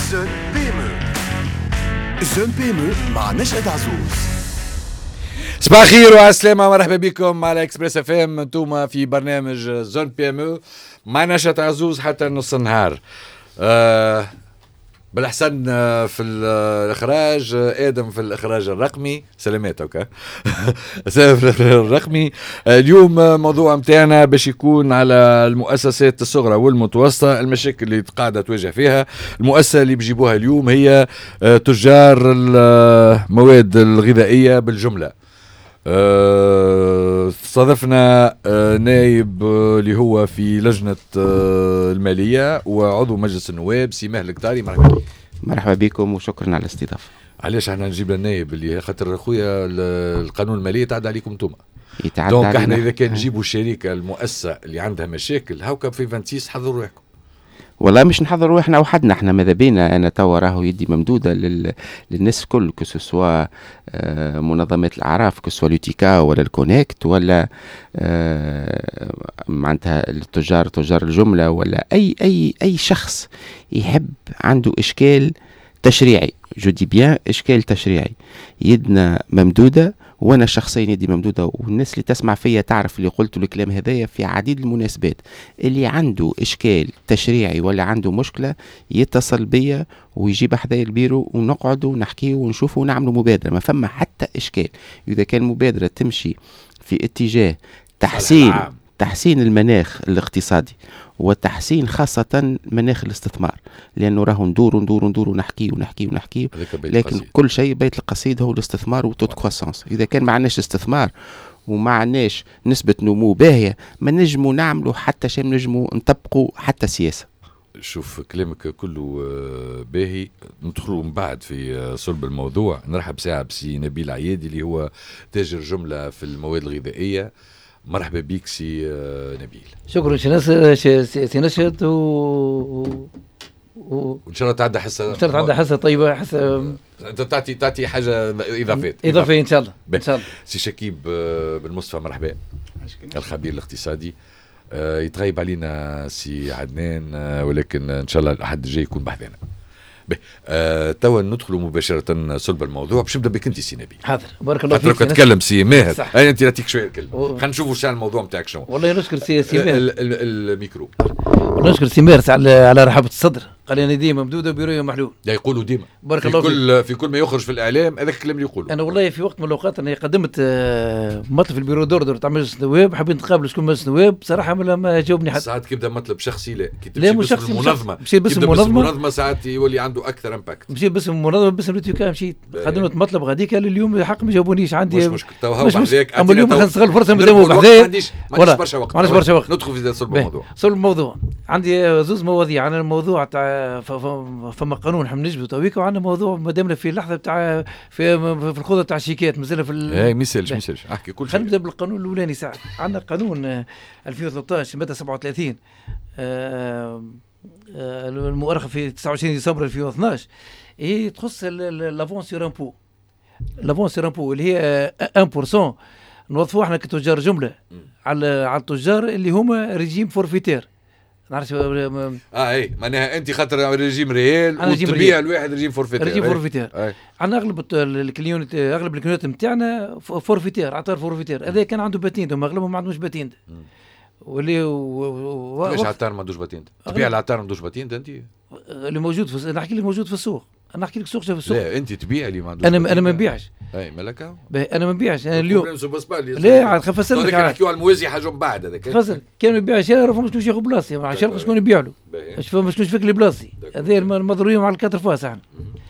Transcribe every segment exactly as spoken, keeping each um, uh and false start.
زون بيمو زون بيمو مع نشأة عزوز. صباح الخير والسلامة، مرحبا بكم على اكسبريس اف ام. انتوما في برنامج زون بي ام او مع نشأة عزوز حتى نص النهار. آه بالاحسن في الاخراج ادم، في الاخراج الرقمي سلامات اوكي في الاخراج الرقمي. اليوم موضوع متاعنا باش يكون على المؤسسات الصغرى والمتوسطه، المشاكل اللي قاعده تواجه فيها. المؤسسه اللي بيجيبوها اليوم هي تجار المواد الغذائيه بالجمله. استضفنا نائب اللي هو في لجنة المالية وعضو مجلس النواب سي ماهر القطاري. مرحبا مرحبا بكم وشكرا على الاستضافة. علاش احنا نجيب النائب؟ اللي خاطر خويا القانون المالية تعدى عليكم انتم، يتعدى دونك احنا اذا كان نجيبوا الشركة المؤسسة اللي عندها مشاكل هاوكا في ستة وعشرين حضروا روحكم. والله مش نحضروا احنا وحدنا، احنا ماذا بينا. انا توا راهو يدي ممدوده لل... للناس الكل، كسوا آه منظمات الاعراف، كسوا لوتيكا ولا الكونكت ولا آه معناتها التجار تجار الجمله ولا اي اي اي شخص يحب عنده اشكال تشريعي، جو دي بيان اشكال تشريعي، يدنا ممدوده. وانا شخصيا يدي ممدوده، والناس اللي تسمع فيا تعرف اللي قلت الكلام هذايا في عديد المناسبات. اللي عنده اشكال تشريعي ولا عنده مشكله يتصل بيا ويجيب حدايا البيرو ونقعدوا ونحكيه ونشوفوا ونعملوا مبادره. ما فما حتى اشكال اذا كان مبادره تمشي في اتجاه تحسين تحسين المناخ الاقتصادي وتحسين خاصة مناخ الاستثمار، لأنه راهو ندور ندور ندور ونحكي ونحكي ونحكي، لكن كل شيء بيت القصيد هو الاستثمار وتوت كروسانس. إذا كان ما عندناش استثمار وما عندناش نسبة نمو باهية ما نجموا نعملوا حتى شيء، نجموا نطبقوا حتى سياسة. شوف كلامك كله باهي، ندخلوا من بعد في صلب الموضوع. نرحب ساعة بسي نبيل عيادي اللي هو تاجر جملة في المواد الغذائية. مرحبا بيك سي نبيل. شكرا سي نشأت و... و... وان شاء الله تعدى حصه، ان شاء الله تعدى حصه طيبه، حصه انت تعطي تعطي حاجه اضافات اضافيه ان شاء الله ان شاء الله. سي شكيب بن مصطفى مرحبا، الخبير الاقتصادي. يتغيب علينا سي عدنان، ولكن ان شاء الله الاحد الجاي يكون بحذنا. آه، توا ندخلوا مباشرة صلب الموضوع. باش نبدا بك انت سي نبيل. حاضر بارك الله فيك. حتى تتكلم سي ماهر، انا انت نعطيك شويه الكلمه، خلينا نشوفوا شنو الموضوع نتاعك شنو. والله نشكر سي سي ماهر الميكرو. والله نشكر سي ماهر على على رحابة الصدر. قال انا ديما ممدوده بيرويه محلول. لا يقولوا ديما بارك في الله كل فيك. في كل ما يخرج في الاعلام هذاك الكلام اللي يقولوا. انا والله في وقت من الاوقات انا قدمت مطلب في البيرو دوردر تاع مجلس النواب، حابين نتقابلوا شكون مجلس النواب، بصراحه ما جاوبني حتى. ساعات كيبدا مطلب شخصي، لا كي تمشي باسم المنظمه مشي باسم المنظمه ساعات يولي عنده اكثر امباكت. مشي باسم المنظمه باسم لوتيكا، مشيت قدمت مطلب غاديك اليوم الحق ما جاوبونيش. عندي مش مشكل تو هاو بحذاك. اما اليوم خلينا نستغل الفرصه مادام بحذاك. ما عنديش برشا وقت، ما عنديش برشا وقت. ندخل في صلب الموضوع. صلب الموضوع عندي زوز مواضيع. عن الموضوع تاع فما قانون حنا نجبدوا تويكا، وعندنا موضوع مادامنا في اللحظه تاع في في الخوضه تاع الشيكات مازال في اي ما يسالش ما يسالش احكي كل شيء. خلينا نبدا بالقانون الاولاني. ساعه عندنا قانون ألفين وثلاثطاش ماده سبعة وثلاثين المؤرخه في تسعة وعشرين ديسمبر ألفين واثناش، هي تخص لافون سور امبو. لافون سور امبو اللي هي واحد بالمئة نوظفوها احنا كتجار جمله على على التجار اللي هما ريجيم فورفيتير. نعرفش اه اي معناها انت خاطر ريجيم ريال وتبيع الواحد ريجيم فورفيتير. ريجيم فورفيتير عندنا اغلب الكليونت اغلب الكليونت نتاعنا فورفيتير، عطار فورفيتير. هذا كان عنده باتين، هما اغلبهم ما عندهمش باتين. واللي علاش عطار ما عندوش باتين؟ تبيع العطار ما عندوش باتين انت؟ اللي موجود في نحكي لك موجود في السوق. انا نحكي لك سوق في السوق. لا انت تبيع اللي ما عندوش. انا انا ما نبيعش. اي مالك انا ما نبيعش. انا اليوم لا عاد خفسر لك. نحكيو على الموازي حاجه من بعد هذاك. خفسر كان ما يبيعش، يا راه شنو ياخذ بلاصتي، ما عرفش شكون يبيع له، اش فما شكون يفك لي بلاصتي. هذه المضروبين على الكاتر فاس. احنا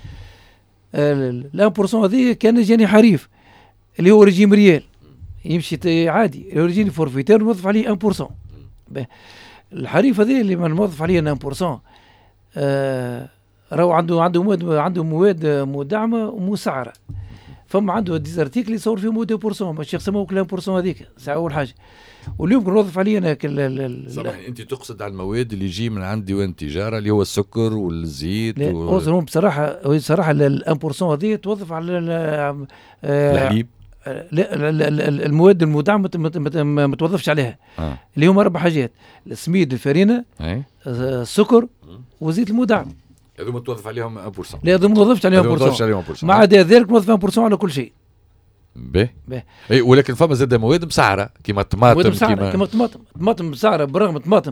لا بورسون هذه كان جاني حريف اللي هو ريجيم ريال يمشي عادي، ريجيم فورفيتير نوظف عليه واحد بالمئة. الحريف هذه اللي ما نوظف عليه واحد بالمئة آه راهو عنده عنده مواد عنده مواد مدعمه ومسعره. فما عنده ديزارتيكل يصور فيهم واحد بالمئة، ماشي يقسموا كل واحد بالمئة هذيك ساعه اول حاجه. واليوم كنوظف عليه انا كل صراحه. انت تقصد على المواد اللي يجي من عندي وين تجاره اللي هو السكر والزيت لا و... هم بصراحه بصراحه ال واحد بالمئة هذه توظف على الحليب. لا المواد المدعمه ما توظفش عليها. آه. اللي هم اربع حاجات: السميد، الفرينه، السكر، وزيت المدعم. هذوما توظف عليهم واحد بالمئة. لا هذوما ما توظفش عليهم واحد بالمئة. مع ذلك نوظف واحد بالمئة على كل شيء. باهي. اي ولكن فما زاد مواد مسعره كيما الطماطم كيما كيما الطماطم الطماطم مسعره برغم الطماطم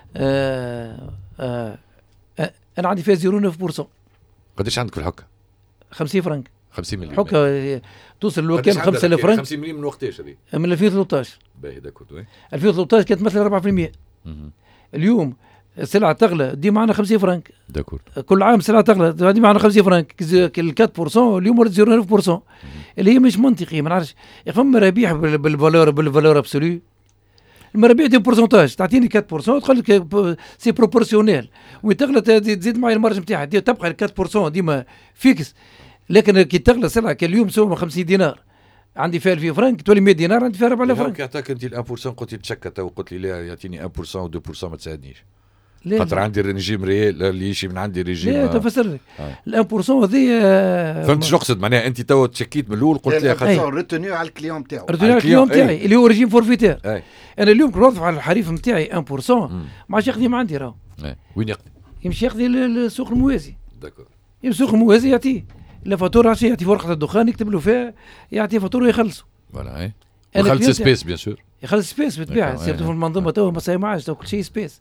آه آه آه انا عندي فيها صفر فاصلة تسعة بالمئة. قداش عندك في الحكه؟ خمسين فرنك. خمسين مليون حكه توصل الوكاله خمسة آلاف فرنك. خمسين مليون من وقتاش هذه؟ من ألفين وثلاثطاش. باهي داكور. ألفين وثلاثطاش كانت مثلا أربعة بالمئة. اليوم السلعه تغلى دي معنا خمسين فرنك. داكور. كل عام السلعه تغلى دي معنا خمسين فرنك. أربعة بالمئة اليوم ولات صفر فاصلة تسعة بالمئة اللي هي مش منطقي. ما نعرفش فما ربيح بالفالور بالفالور ابسولو. المربيع دي بورسونتاج تعطيني أربعة بالمئة تقول لك سي بروبورسيونيل وين تغلى تزيد معي المارج نتاعها تبقى أربعة بالمئة ديما فيكس. لكن كي تغلى سلعه كاليوم سوما خمسين دينار عندي فيها ألفين فرنك تولي مئة دينار عندي فيها أربعة آلاف فرنك. يعطيك انت ال واحد بالمئة قلت لي تشكت وقلت لي لا يعطيني واحد بالمئة و اثنين بالمئة ما تساعدنيش خاطر عندي الريجيم ريال اللي يمشي من عندي ريجيم. لا تفسر لك ال واحد بالمئة هذه فهمت شو نقصد معناها انت تو تشكيت من الاول قلت لي خاطر ريتوني على الكليون تاعو ريتوني على الكليون تاعي اللي هو ريجيم فورفيتير. انا اليوم كنوظف على الحريف نتاعي واحد بالمئة ما عادش يخدم عندي راهو. وين يقضي؟ يمشي يقضي السوق الموازي. داكور. السوق الموازي يعطيه لا فاتوره عشان يعطي ورقه الدخان يكتب له فيها يعطي فاتوره يخلصوا. فوالا اي يخلص سبيس بيان سور. يخلص سبيس بالطبيعه سيرتو في المنظومه تو ما سايمعش تو كل شيء سبيس.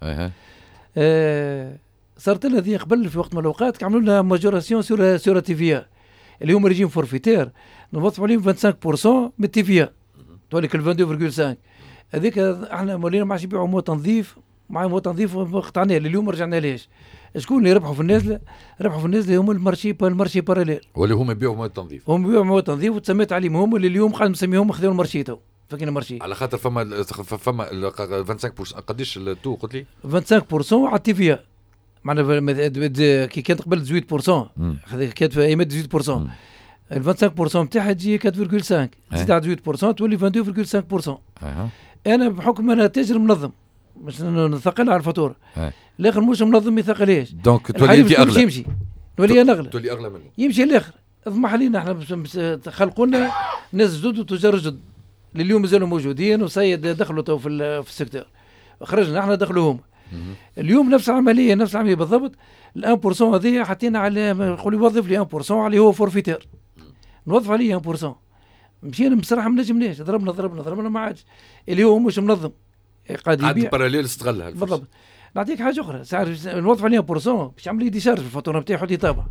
آه صارت لنا ذي قبل في وقت من الاوقات عملوا لنا ماجوراسيون سور سور تيفيا اللي هم ريجيم فورفيتير نوظفوا عليهم خمسة وعشرين بالمئة من التيفيا تولي كل اثنين فاصلة خمسة. هذيك احنا مولينا ما عادش يبيعوا مو تنظيف مع مو تنظيف قطعناه اليوم رجعنا ليش. شكون اللي ربحوا في النازله؟ ربحوا في النازله هم المارشي المارشي باراليل ولا هم يبيعوا مواد تنظيف. هم يبيعوا مواد تنظيف وتسميت عليهم هم اللي اليوم قاعد مسميهم خذوا المارشي تو فكين المارشي على خاطر فما فما خمسة وعشرين بالمئة قداش التو قلت لي؟ خمسة وعشرين بالمئة على التيفيا معنا كي كانت قبل ثمانية بالمئة كانت في ايامات ثمانية بالمئة ال خمسة وعشرين بالمئة نتاعها تجي أربعة فاصلة خمسة تزيد على ثمانية بالمئة تولي اثنين فاصلة خمسة بالمئة. انا بحكم انا تاجر منظم باش نثقل على الفاتوره الاخر مش منظم ما يثقلهاش دونك تولي انت اغلى يمشي تولي انا اغلى تولي اغلى منه يمشي الاخر اضمح علينا احنا خلقوا لنا ناس جدد وتجار جدد اللي اليوم مازالوا موجودين وسيد دخلوا تو في في السيكتور خرجنا احنا دخلوا هم اليوم نفس العمليه نفس العمليه بالضبط ال واحد بالمئة هذه حطينا على يقول يوظف لي واحد بالمئة عليه هو فورفيتير نوظف عليه واحد بالمئة مشينا بصراحه ما نجمناش ضربنا ضربنا ضربنا ما عادش اللي هو مش منظم قاعد يبيع عاد باراليل استغلها بالضبط. نعطيك حاجه اخرى سعر نوظف عليه واحد بالمئة باش يعمل لي ديشارج في الفاتوره نتاعي يحط لي طابع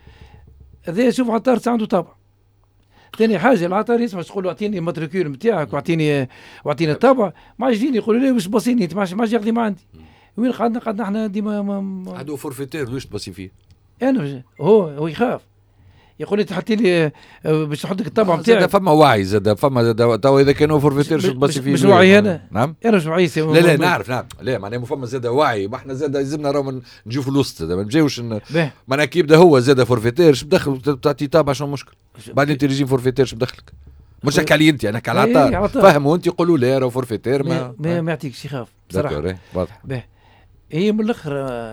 هذا شوف عطار عنده طابع. ثاني حاجه العطار يسمع تقول له اعطيني الماتريكول نتاعك واعطيني واعطيني الطابع ما عادش يجيني يقول لي واش باصيني انت ما عادش ياخذ ما عندي وين قعدنا قعدنا احنا ديما هذا فورفيتير واش تبصي فيه انا هو هو يخاف يقول لي تحطي لي باش تحط لك الطابع نتاعك زاد فما وعي زاد فما زاد تو اذا كانوا فورفيتير شو تبصي فيه مش وعي انا نعم انا مش وعي لا لا نعرف نعم لا معناها فما زاد وعي ما احنا زاد لازمنا راهو نجيو في الوسط ما نجيوش معناها كي يبدا هو زاد فورفيتير شو بدخل تعطي طابع شنو مشكل بعدين انت ريجيم فورفيتير شو بدخلك مش نحكي علي انت انا على العطار فهموا انت يقولوا لا راه فورفيتير ما ما, ما يعطيكش يخاف بصراحه واضح هي من الاخر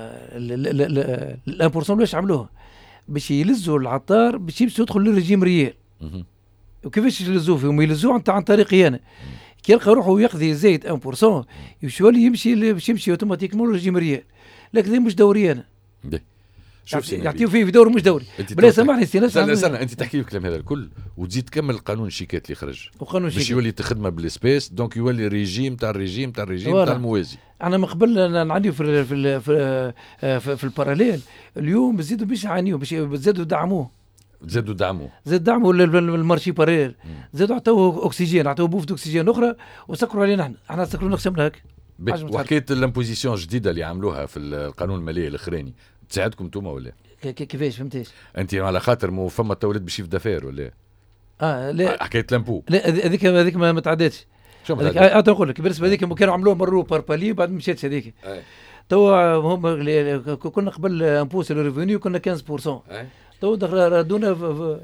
ال واحد بالمئة واش عملوها باش يلزوا العطار باش يمشي يدخل للرجيم ريال وكيفاش يلزوه فيهم يلزوه عن طريقي انا كي يلقى روحه يقضي زايد واحد بالمئة يشوالي يمشي باش يمشي اوتوماتيكمون للرجيم ريال لكن مش دوري انا شوف يعطيو فيه في دور مش دوري بلا سامحني سي نفس استنى انت تحكي الكلام هذا الكل وتزيد تكمل قانون الشيكات اللي خرج وقانون باش يولي تخدمه بالسبيس دونك يولي ريجيم تاع الريجيم تاع الريجيم تاع الموازي. انا من قبل نعانيو في في في, في, في الباراليل اليوم زيدوا باش يعانيو باش زادوا دعموه زادوا دعموه زاد دعموا المارشي باراليل زادوا عطوه اكسجين عطوه بوفة اكسجين اخرى وسكروا علينا احنا احنا سكروا نقسمنا هكا. وحكايه الامبوزيسيون الجديده اللي عملوها في القانون المالي الاخراني تساعدكم انتم ولا كيفاش فهمتيش انت على خاطر مو فما تولد بشيف دافير ولا اه لا حكايه لامبو لا هذيك هذيك ما تعداتش شو هذيك اه نقول لك بالنسبه هذيك كانوا عملوها مروا باربالي بعد ما مشاتش هذيك توا هم كنا قبل امبوس الريفوني كنا خمسة بالمئة تو ردونا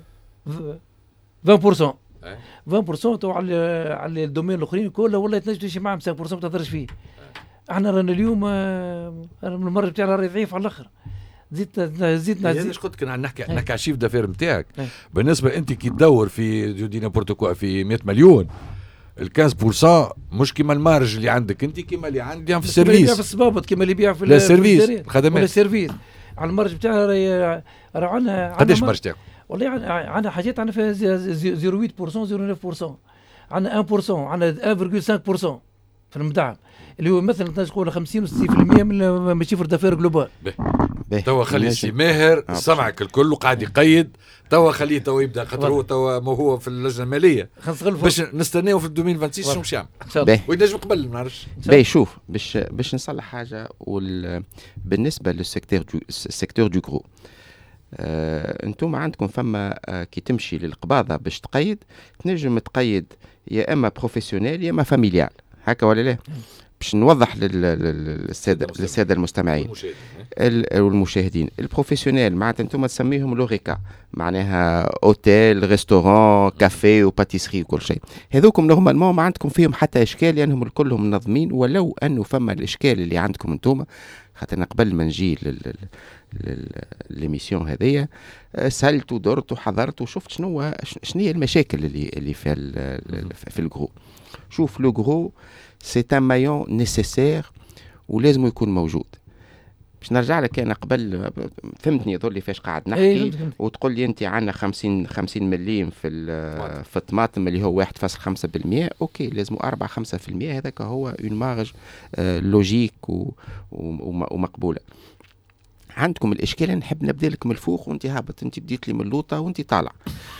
عشرين بالمئة عشرين بالمئة تو على على الدومين الاخرين كله والله تنجم تمشي معهم خمسة بالمئة ما تهضرش فيه. احنا رانا اليوم المره بتاعنا راهي ضعيف على الاخر زيد زيد نزيد ايش قلت كنا نحكي نحكي على الشيف دافير نتاعك بالنسبه انت كي تدور في دي نابورتو في مئة مليون ال خمسة بالمئة مش كيما المارج اللي عندك انت كيما اللي عندي في السيرفيس في الصبابط كيما اللي يبيع في السيرفيس الخدمات السيرفيس على المرج بتاعها راهي راه عندنا قداش مرج تاعكم؟ والله عندنا حاجات عندنا فيها صفر فاصلة ثمانية بالمئة صفر فاصلة تسعة بالمئة عندنا واحد بالمئة عندنا واحد فاصلة خمسة بالمئة في المدعم اللي هو مثلا تقول خمسين و ستين بالمئة من شفر دافير جلوبال. توا خلي سي ماهر سمعك الكل وقاعد يقيد. توا خليه توا يبدا خاطر توا ما هو في اللجنه الماليه باش نستناو في ألفين وستة وعشرين شنو باش يعمل وينجم قبل ما نعرفش. باهي شوف باش باش نصلح حاجه وال... بالنسبه للسيكتور دو السيكتور دو غرو آه، انتم عندكم فما آه، كي تمشي للقباضه باش تقيد تنجم تقيد يا اما بروفيسيونيل يا اما فاميليال هكا ولا لا. باش نوضح للساده للساده المستمعين والمشاهدين. البروفيسيونيل معناتها انتم تسميهم لوريكا معناها اوتيل ريستورون كافي وباتيسري وكل شيء. هذوكم نورمالمون ما عندكم فيهم حتى اشكال لانهم يعني كلهم منظمين ولو انه فما الاشكال اللي عندكم انتم خاطر قبل ما نجي للميسيون هذيا سالت ودرت وحضرت وشفت شنو شنو هي المشاكل اللي اللي في في الجرو. شوف لو جرو سي ان مايون نيسيسير ولازم يكون موجود. باش نرجع لك انا قبل فهمتني يظل لي فاش قاعد نحكي وتقول لي انت عندنا خمسين خمسين مليم في في الطماطم اللي هو واحد فاصلة خمسة بالمئة اوكي لازم أربعة خمسة بالمئة هذاك هو اون مارج لوجيك ومقبوله. عندكم الاشكال نحب نبدا لك من الفوق وانت هابط. انت بديت لي من اللوطه وانت طالع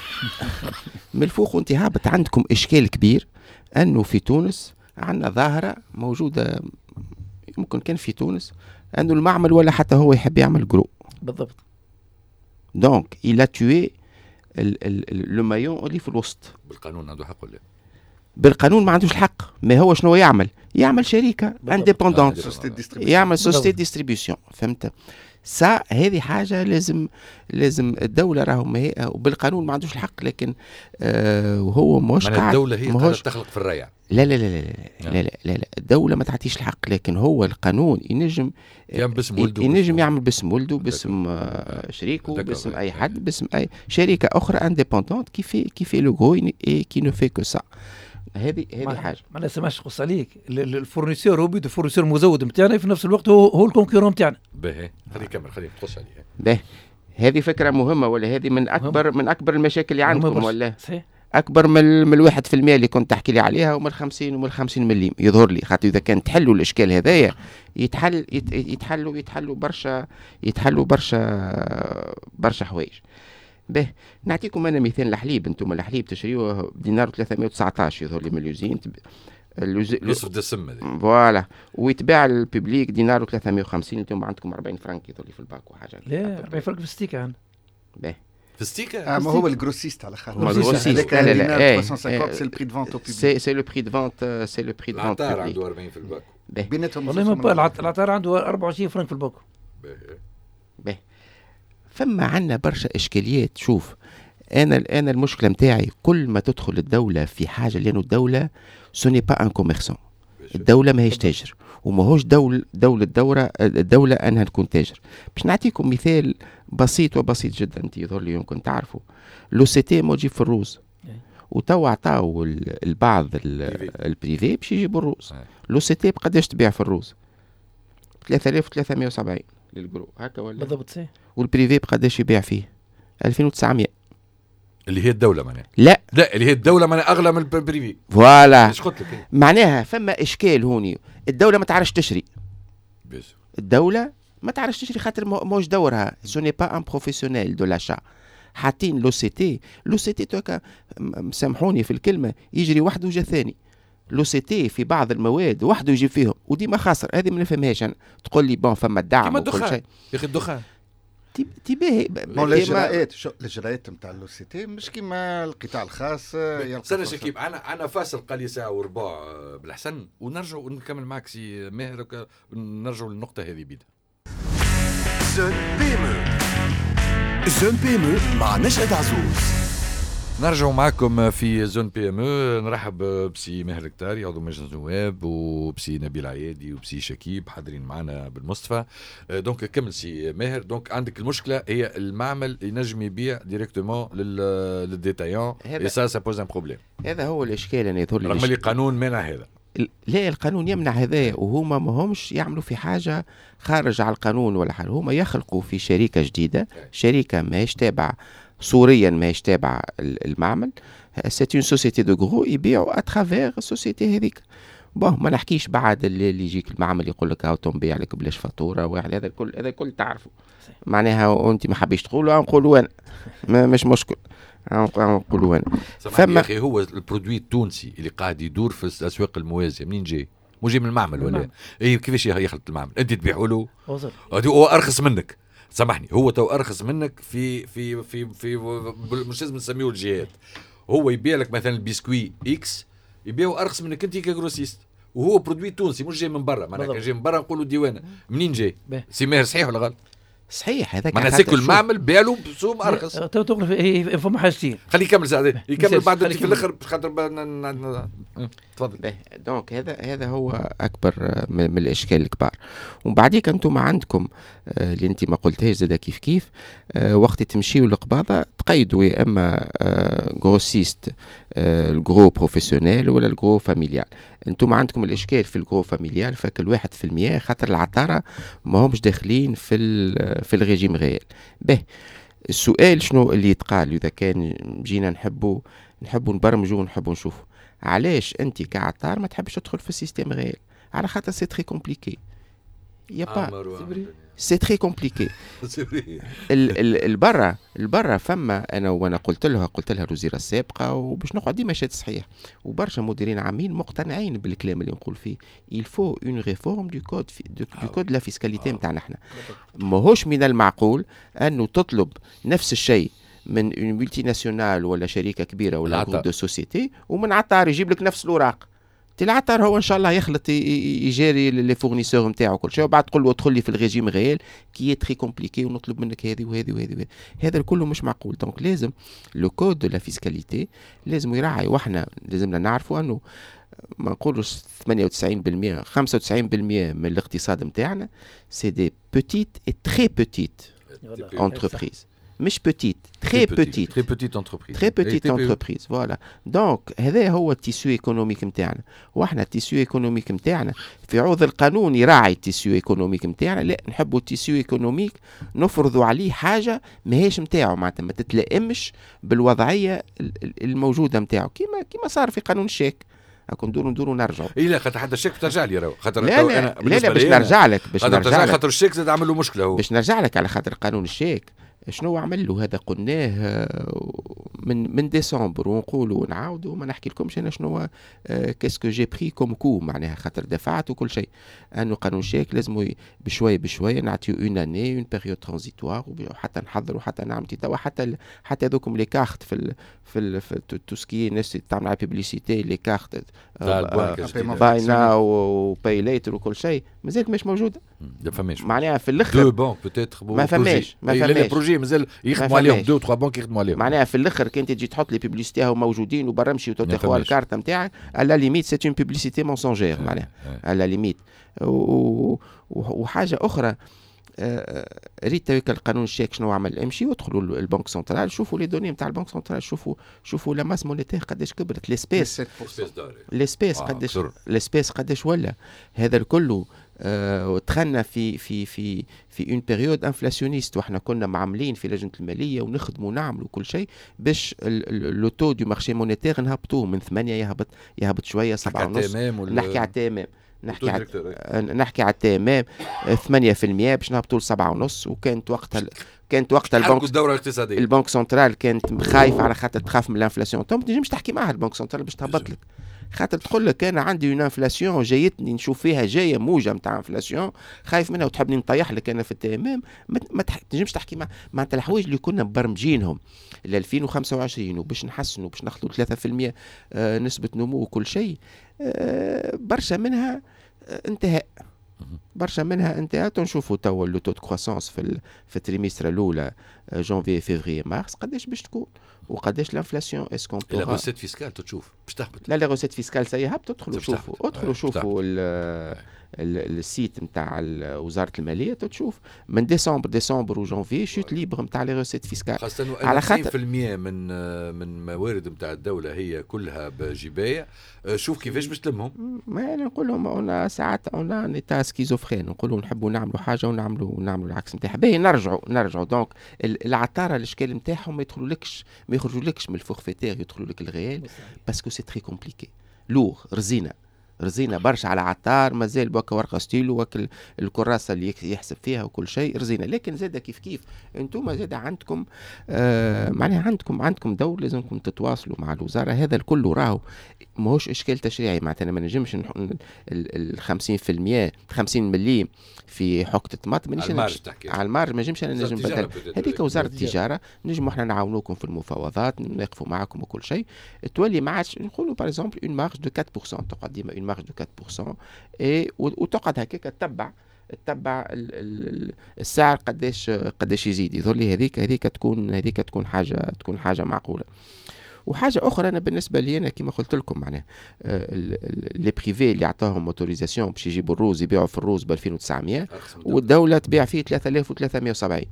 من الفوق وانت هابط. عندكم اشكال كبير انه في تونس عندنا ظاهره موجوده ممكن كان في تونس انه المعمل ولا حتى هو يحب يعمل جرو بالضبط. دونك إلا توي لو مايون اللي في الوسط. بالقانون عنده حق ولا بالقانون ما عندوش الحق. ما هو شنو يعمل؟ يعمل شركه انديبوندونت يعمل سوسيتي ديستريبيوشن. فهمت؟ سا هذه حاجه لازم لازم الدوله راهو هي وبالقانون ما عندوش الحق لكن آه وهو مش قاعد الدوله هي قاعده تخلق في الريع. لا لا لا لا لا, لا, لا, لا, لا الدوله ما تعطيش الحق لكن هو القانون ينجم يعمل باسم ولده ينجم يعمل باسم ولده باسم آه شريكه باسم اي حد باسم اي شركه اخرى انديبوندونت كي في كي في لو غو كي نو في كو سا. هذه هذه حاجه ما نسمعش قص عليك. الفورنيسور هو بيد الفورنيسور المزود نتاعنا في نفس الوقت هو هو الكونكورون نتاعنا. باهي خليه يكمل خليه تقص عليه. باهي هذه فكره مهمه ولا هذه من اكبر من اكبر المشاكل اللي عندكم ولا صحيح. اكبر من من الواحد في المية اللي كنت تحكي لي عليها ومن الخمسين ومن الخمسين مليم يظهر لي خاطر اذا كان تحلوا الاشكال هذايا يتحل يتحلوا يتحلوا برشا يتحلوا برشا برشا حوايج. به نعطيكم انا مثال الحليب. انتم الحليب تشريوه بدينار ثلاثمائة وتسعة عشر يظهر لي من اليوزين نصف دسم هذه فوالا ويتباع للببليك دينار ثلاثمائة وخمسين. انتم عندكم أربعين فرنك يظهر لي في الباك وحاجه. لا أربعين فرنك في الستيكه عندنا. به في الستيكه آه ما هو الجروسيست على خاطر الجروسيست لا لا لا سي البري دو فونت او بوبليك سي سي لو بري دو فونت سي لو بري دو فونت العطار عنده أربعين في الباك بيناتهم والله ما العطار عنده أربعة وعشرين فرنك في الباك. به فما عندنا برشا اشكاليات. شوف انا الان المشكله نتاعي كل ما تدخل الدوله في حاجه لانه الدوله سوني با ان كوميرسون. الدوله ماهيش تاجر وماهوش دول دوله الدوله الدوله انها تكون تاجر. باش نعطيكم مثال بسيط وبسيط جدا انت يظهر لي يمكن تعرفوا لو سي تي موجب في الروز وتوا عطاو البعض البريفي باش يجيبوا الروز. لو سي تي بقداش تبيع في الروز؟ ثلاثة آلاف وثلاثمائة وسبعين للجرو هكا ولا بالضبط صحيح. والبريفي بقداش يبيع فيه؟ ألفين وتسعمائة اللي هي الدولة معناها. لا لا اللي هي الدولة معناها أغلى من البريفي. فوالا قلت لك معناها فما إشكال هوني. الدولة ما تعرفش تشري. بيس. الدولة ما تعرفش تشري خاطر موش دورها سوني با ان بروفيسيونيل دو لاشا. حاطين لو سي تي لو سي تي توكا مسامحوني في الكلمة يجري وحده وجا ثاني. لو سي تي في بعض المواد وحده يجيب فيهم وديما خاسر. هذه ما نفهمهاش أنا. تقول لي بون فما الدعم وكل شيء يا أخي الدخان تباهي الاجراءات شو الاجراءات نتاع لو سي تي مش كيما القطاع الخاص. سنة شكيب انا انا فاصل قال لي ساعه وربع بالحسن ونرجع نكمل معك سي ماهر نرجع للنقطه هذه بيدا. زون بيمو زون بيمو مع نشأة عزوز. نرجع معكم في زون بي ام او. نرحب بسي ماهر الكتاري عضو مجلس النواب وبسي نبيل عيادي وبسي شكيب حاضرين معنا بالمصطفى. دونك كمل سي ماهر. دونك عندك المشكله هي المعمل ينجم يبيع ديريكتومون للديتايون اي سا سا بوز ان بروبليم. هذا هو الاشكال. انا يظهر لي رغم اللي قانون مانع هذا لا القانون يمنع هذايا، وهما ما همش يعملوا في حاجة خارج على القانون ولا حاجة، هما يخلقوا في شركة جديدة، شركة ماهيش تابعة صوريا ماهيش تابعة المعمل، سيت اون سوسيتي دو غرو يبيعوا اترافير السوسيتي هذيك. بون ما نحكيش بعد اللي يجيك المعمل يقول لك هاو تنبيع لك بلاش فاتورة واحد، هذا الكل هذا الكل تعرفوا معناها، وانت ما حبيش تقولوا نقولوا انا ما مش مشكل نقولوا انا. فما يا اخي هو البرودوي التونسي اللي قاعد يدور في الاسواق الموازيه منين جاي؟ مو جاي من المعمل ولا اي كيفاش يخلط المعمل؟ انت تبيعوا له هو ارخص منك، سامحني هو تو ارخص منك في في في في مش لازم نسميه الجهات، هو يبيع لك مثلا البسكوي اكس يبيعه ارخص منك انت كجروسيست، وهو برودوي تونسي مش جاي من برا، معناها جاي من برا نقولوا ديوانه منين جاي؟ سي ماهر صحيح ولا غلط؟ صحيح هذاك معناها سيكل المعمل بيعلو بسوم ارخص. تو تقول فما حاجتين، خليه يكمل ساعه يكمل بعد في الاخر خاطر تفضل. دونك هذا هذا هو اكبر من الاشكال الكبار. ومن بعديك انتم عندكم اللي انت ما قلتهاش زاد كيف كيف وقت تمشيوا للقباضه تقيدوا يا اما غروسيست الجرو بروفيسيونيل ولا الجرو فاميليال. انتم عندكم الاشكال في الجرو فاميليال فكل واحد في المياه خاطر العطاره ما همش داخلين في في الريجيم غير. به السؤال شنو اللي يتقال اذا كان جينا نحبوا نحبوا نبرمجوا ونحبوا نشوفوا علاش انت كعطار ما تحبش تدخل في السيستم غير؟ على خاطر سي تري كومبليكي يا با سي تري كومبليكي. البرا البرا فما انا وانا قلت لها قلت لها الوزيره السابقه وباش نقعد ديما شاد صحيح وبرشا مديرين عامين مقتنعين بالكلام اللي نقول فيه il faut une réforme du code du code de la fiscalité نتاعنا احنا. ماهوش من المعقول انه تطلب نفس الشيء من اون ملتي ناسيونال ولا شركه كبيره ولا جروب دو سوسيتي ومن عطار يجيب لك نفس الاوراق. العطار هو ان شاء الله يخلط يجاري لي فورنيسور نتاعو كل شيء وبعد تقول له ادخل لي في الريجيم غيال كي تري كومبليكي ونطلب منك هذه وهذه وهذه، هذا كله مش معقول. دونك لازم لو كود دو لا فيسكاليتي لازم يراعي، واحنا لازمنا نعرفوا انه ما نقولوش ثمانية وتسعين بالمئة خمسة وتسعين بالمئة من الاقتصاد نتاعنا سي دي بوتيت اي تري بوتيت انتربريز، مش بوتيت تري بوتيت تري بوتيت انتربريز تري بوتيت انتربريز فوالا. دونك هذا هو التيسيو ايكونوميك نتاعنا، واحنا التيسيو ايكونوميك نتاعنا في عوض القانون يراعي التيسيو ايكونوميك نتاعنا، لا نحبوا التيسيو ايكونوميك نفرضوا عليه حاجه ماهيش نتاعو معناتها ما تتلائمش بالوضعيه الموجوده نتاعو كيما كيما صار في قانون الشيك. اكون ندوروا ندوروا نرجعوا اي لا خاطر حتى الشيك ترجع لي راهو خاطر لا لا انا لا, لا باش نرجع لك باش نرجع لك خاطر الشيك زاد عمل له مشكله هو باش نرجع لك على خاطر قانون الشيك شنو عمل له هذا قلناه من من ديسمبر ونقولوا ونعاودوا ما نحكي لكمش انا شنو كاسكو جي بري كوم كو معناها خاطر دفعت وكل شيء انه قانون الشيك لازم بشويه بشويه نعطيو اون اني اون بيريود ترانزيتوار وحتى نحضروا حتى نعمل توا حتى حتى هذوكم لي كارت في ال في ال في تو سكي الناس تعمل على بيبليسيتي لي كارت باي ناو وباي ليتر وكل شيء مازالت مش موجوده ما فماش معناها في الاخر دو بونك بوتيتر ما فماش ما فماش بروجي مازال يخدموا عليهم دو تخوا بونك يخدموا عليهم معناها في الاخر كنت تجي تحط لي بيبليسيتي هاو موجودين وبرمشي وتاخذ الكارت نتاعك على ليميت سي اون بيبليسيتي مونسونجير معناها على ليميت. وحاجه اخرى ريت هيك القانون الشيك شنو عمل امشي وادخلوا البنك سنترال شوفوا لي دوني نتاع البنك سنترال شوفوا شوفوا لا ماس مونيتير قداش كبرت ليسبيس ليسبيس قداش ليسبيس قداش ولا هذا الكله ودخلنا في في في في اون بيريود انفلاسيونيست واحنا كنا معاملين في لجنه الماليه ونخدموا ونعملوا كل شيء باش لو تو دو مارشي مونيتير نهبطوه من ثمانية يهبط يهبط شويه سبعة ونص نحكي على التمام نحكي على نحكي على التمام ثمانية بالمئة باش نهبطوا لسبعة ونص. وكانت وقتها كانت وقتها البنك الدوره الاقتصاديه البنك سنترال كانت خايفه على خاطر تخاف من الانفلاسيون. تو ما تنجمش تحكي معها البنك سنترال باش تهبط لك خاطر تقول لك انا عندي اون انفلاسيون جايتني نشوف فيها جايه موجه نتاع انفلاسيون خايف منها وتحبني نطيح لك انا في التمام ما تنجمش تحكي مع معناتها الحوايج اللي كنا مبرمجينهم ل ألفين وخمسة وعشرين وباش نحسنوا باش ناخذوا ثلاثة بالمئة نسبه نمو وكل شيء برشا منها انتهاء برشا منها انت تنشوفوا توا لو تو كروسونس في ال... في التريمستر الاولى جانفي فيفري مارس قداش باش تكون وقداش الانفلاسيون اسكون لا روسيت فيسكال تشوف باش تهبط. لا لا روسيت فيسكال سي هبط. ادخلوا شوفوا ادخلوا شوفوا السيت نتاع وزاره الماليه تشوف من ديسمبر ديسمبر وجانفي شوت ليبر نتاع لي روسيت فيسكال خاصه على خاطر تسعين بالمئة من من موارد نتاع الدوله هي كلها بجبايه. شوف كيفاش باش تلمهم. ما انا نقول لهم انا ساعات انا نتا سكيزوفرين نقول لهم نحبوا نعملوا حاجه ونعملوا ونعملوا العكس نتاعها باهي نرجعوا نرجعوا دونك العطاره الاشكال نتاعهم ما يدخلولكش ما يخرجولكش من الفورفيتير يدخلوا لك الغيال باسكو سي تري كومبليكي لوغ رزينه رزينه برشا على عطار مازال بوكا ورقه ستيلو وكل الكراسه اللي يحسب فيها وكل شيء رزينه. لكن زاد كيف كيف انتم زاد عندكم آه معناها عندكم عندكم دور لازمكم تتواصلوا مع الوزاره. هذا الكل راهو ماهوش اشكال تشريعي معناتها انا ما نجمش ال خمسين بالمئة خمسين مليم في حقة طماط مانيش على المارج ما نجمش انا نجم بدل هذيك وزاره التجاره نجموا احنا نعاونوكم في المفاوضات نقفوا معكم وكل شيء تولي ما عادش نقولوا باغ اكزومبل اون مارج دو أربعة بالمئة تقعد ديما اون مارج دو أربعة بالمئة اي وتقعد هكاك تتبع تتبع السعر قداش قداش يزيد يظهر لي هذيك هذيك تكون هذيك تكون حاجه تكون حاجه معقوله. وحاجه اخرى انا بالنسبه لي انا كما قلت لكم معناها لي بريفي اللي عطاهم اوتوريزاسيون باش يجيبوا الروز يبيعوا في الروز ب ألفين وتسعمائة والدوله تبيع فيه ثلاثة آلاف وثلاثمائة وسبعين.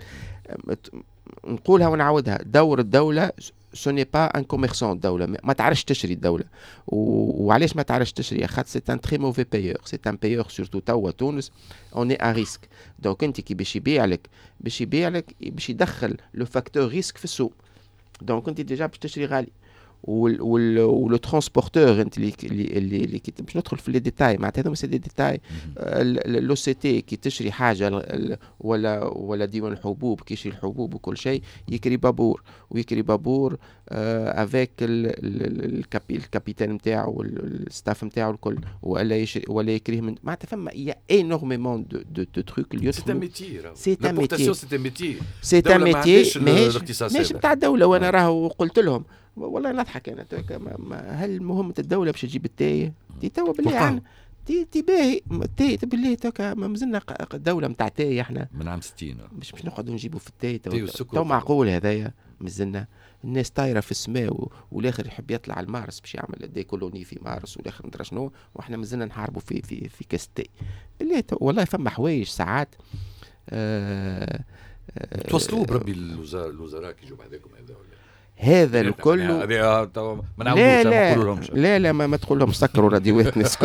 نقولها ونعاودها دور الدوله سوني با ان كوميرسون الدوله ما تعرفش تشري الدوله. وعلاش ما تعرفش تشري خاطر سي ان تري موفي بايور سي ان بايور سورتو توا تونس اون اي ا ريسك. دونك انت كي باش يبيع لك باش يبيع لك باش يدخل لو فاكتور ريسك في السوق. دونك انت ديجا باش تشري غالي وال وال ولو ترونسبورتور انت اللي اللي اللي كي باش ندخل في لي ديتاي معناتها هذوما سي دي ديتاي. لو سي تي كي تشري حاجه ولا ولا ديوان الحبوب كي يشري الحبوب وكل شيء يكري بابور ويكري بابور افيك الكابيتان نتاعو والستاف نتاعو الكل ولا يشري ولا يكريه من معناتها فما يا انورميمون دو دو دو تروك اللي سي ان ميتي سي ان ميتي سي ان ميتي سي ان ميتي ماهيش نتاع الدوله. وانا راهو قلت لهم والله نضحك انا هل مهمه الدوله باش تجيب التاي تي توا بالله عن تي تي باهي تي بالله توكا ما مازلنا دوله نتاع تاي احنا من عام ستين مش باش نقعدوا نجيبوا في التاي تو معقول هذايا مازلنا الناس طايره في السماء والاخر يحب يطلع على مارس باش يعمل دي كولوني في مارس والاخر ندرى شنو واحنا مازلنا نحاربوا في في في كاس التاي بالله والله فما حوايج ساعات آه آه توصلوا بربي الوزراء الوزراء كي يجوا بعدكم هذا هذا الكل لا لا لا لا ما, ما تقول لهم سكروا راديوات نسكت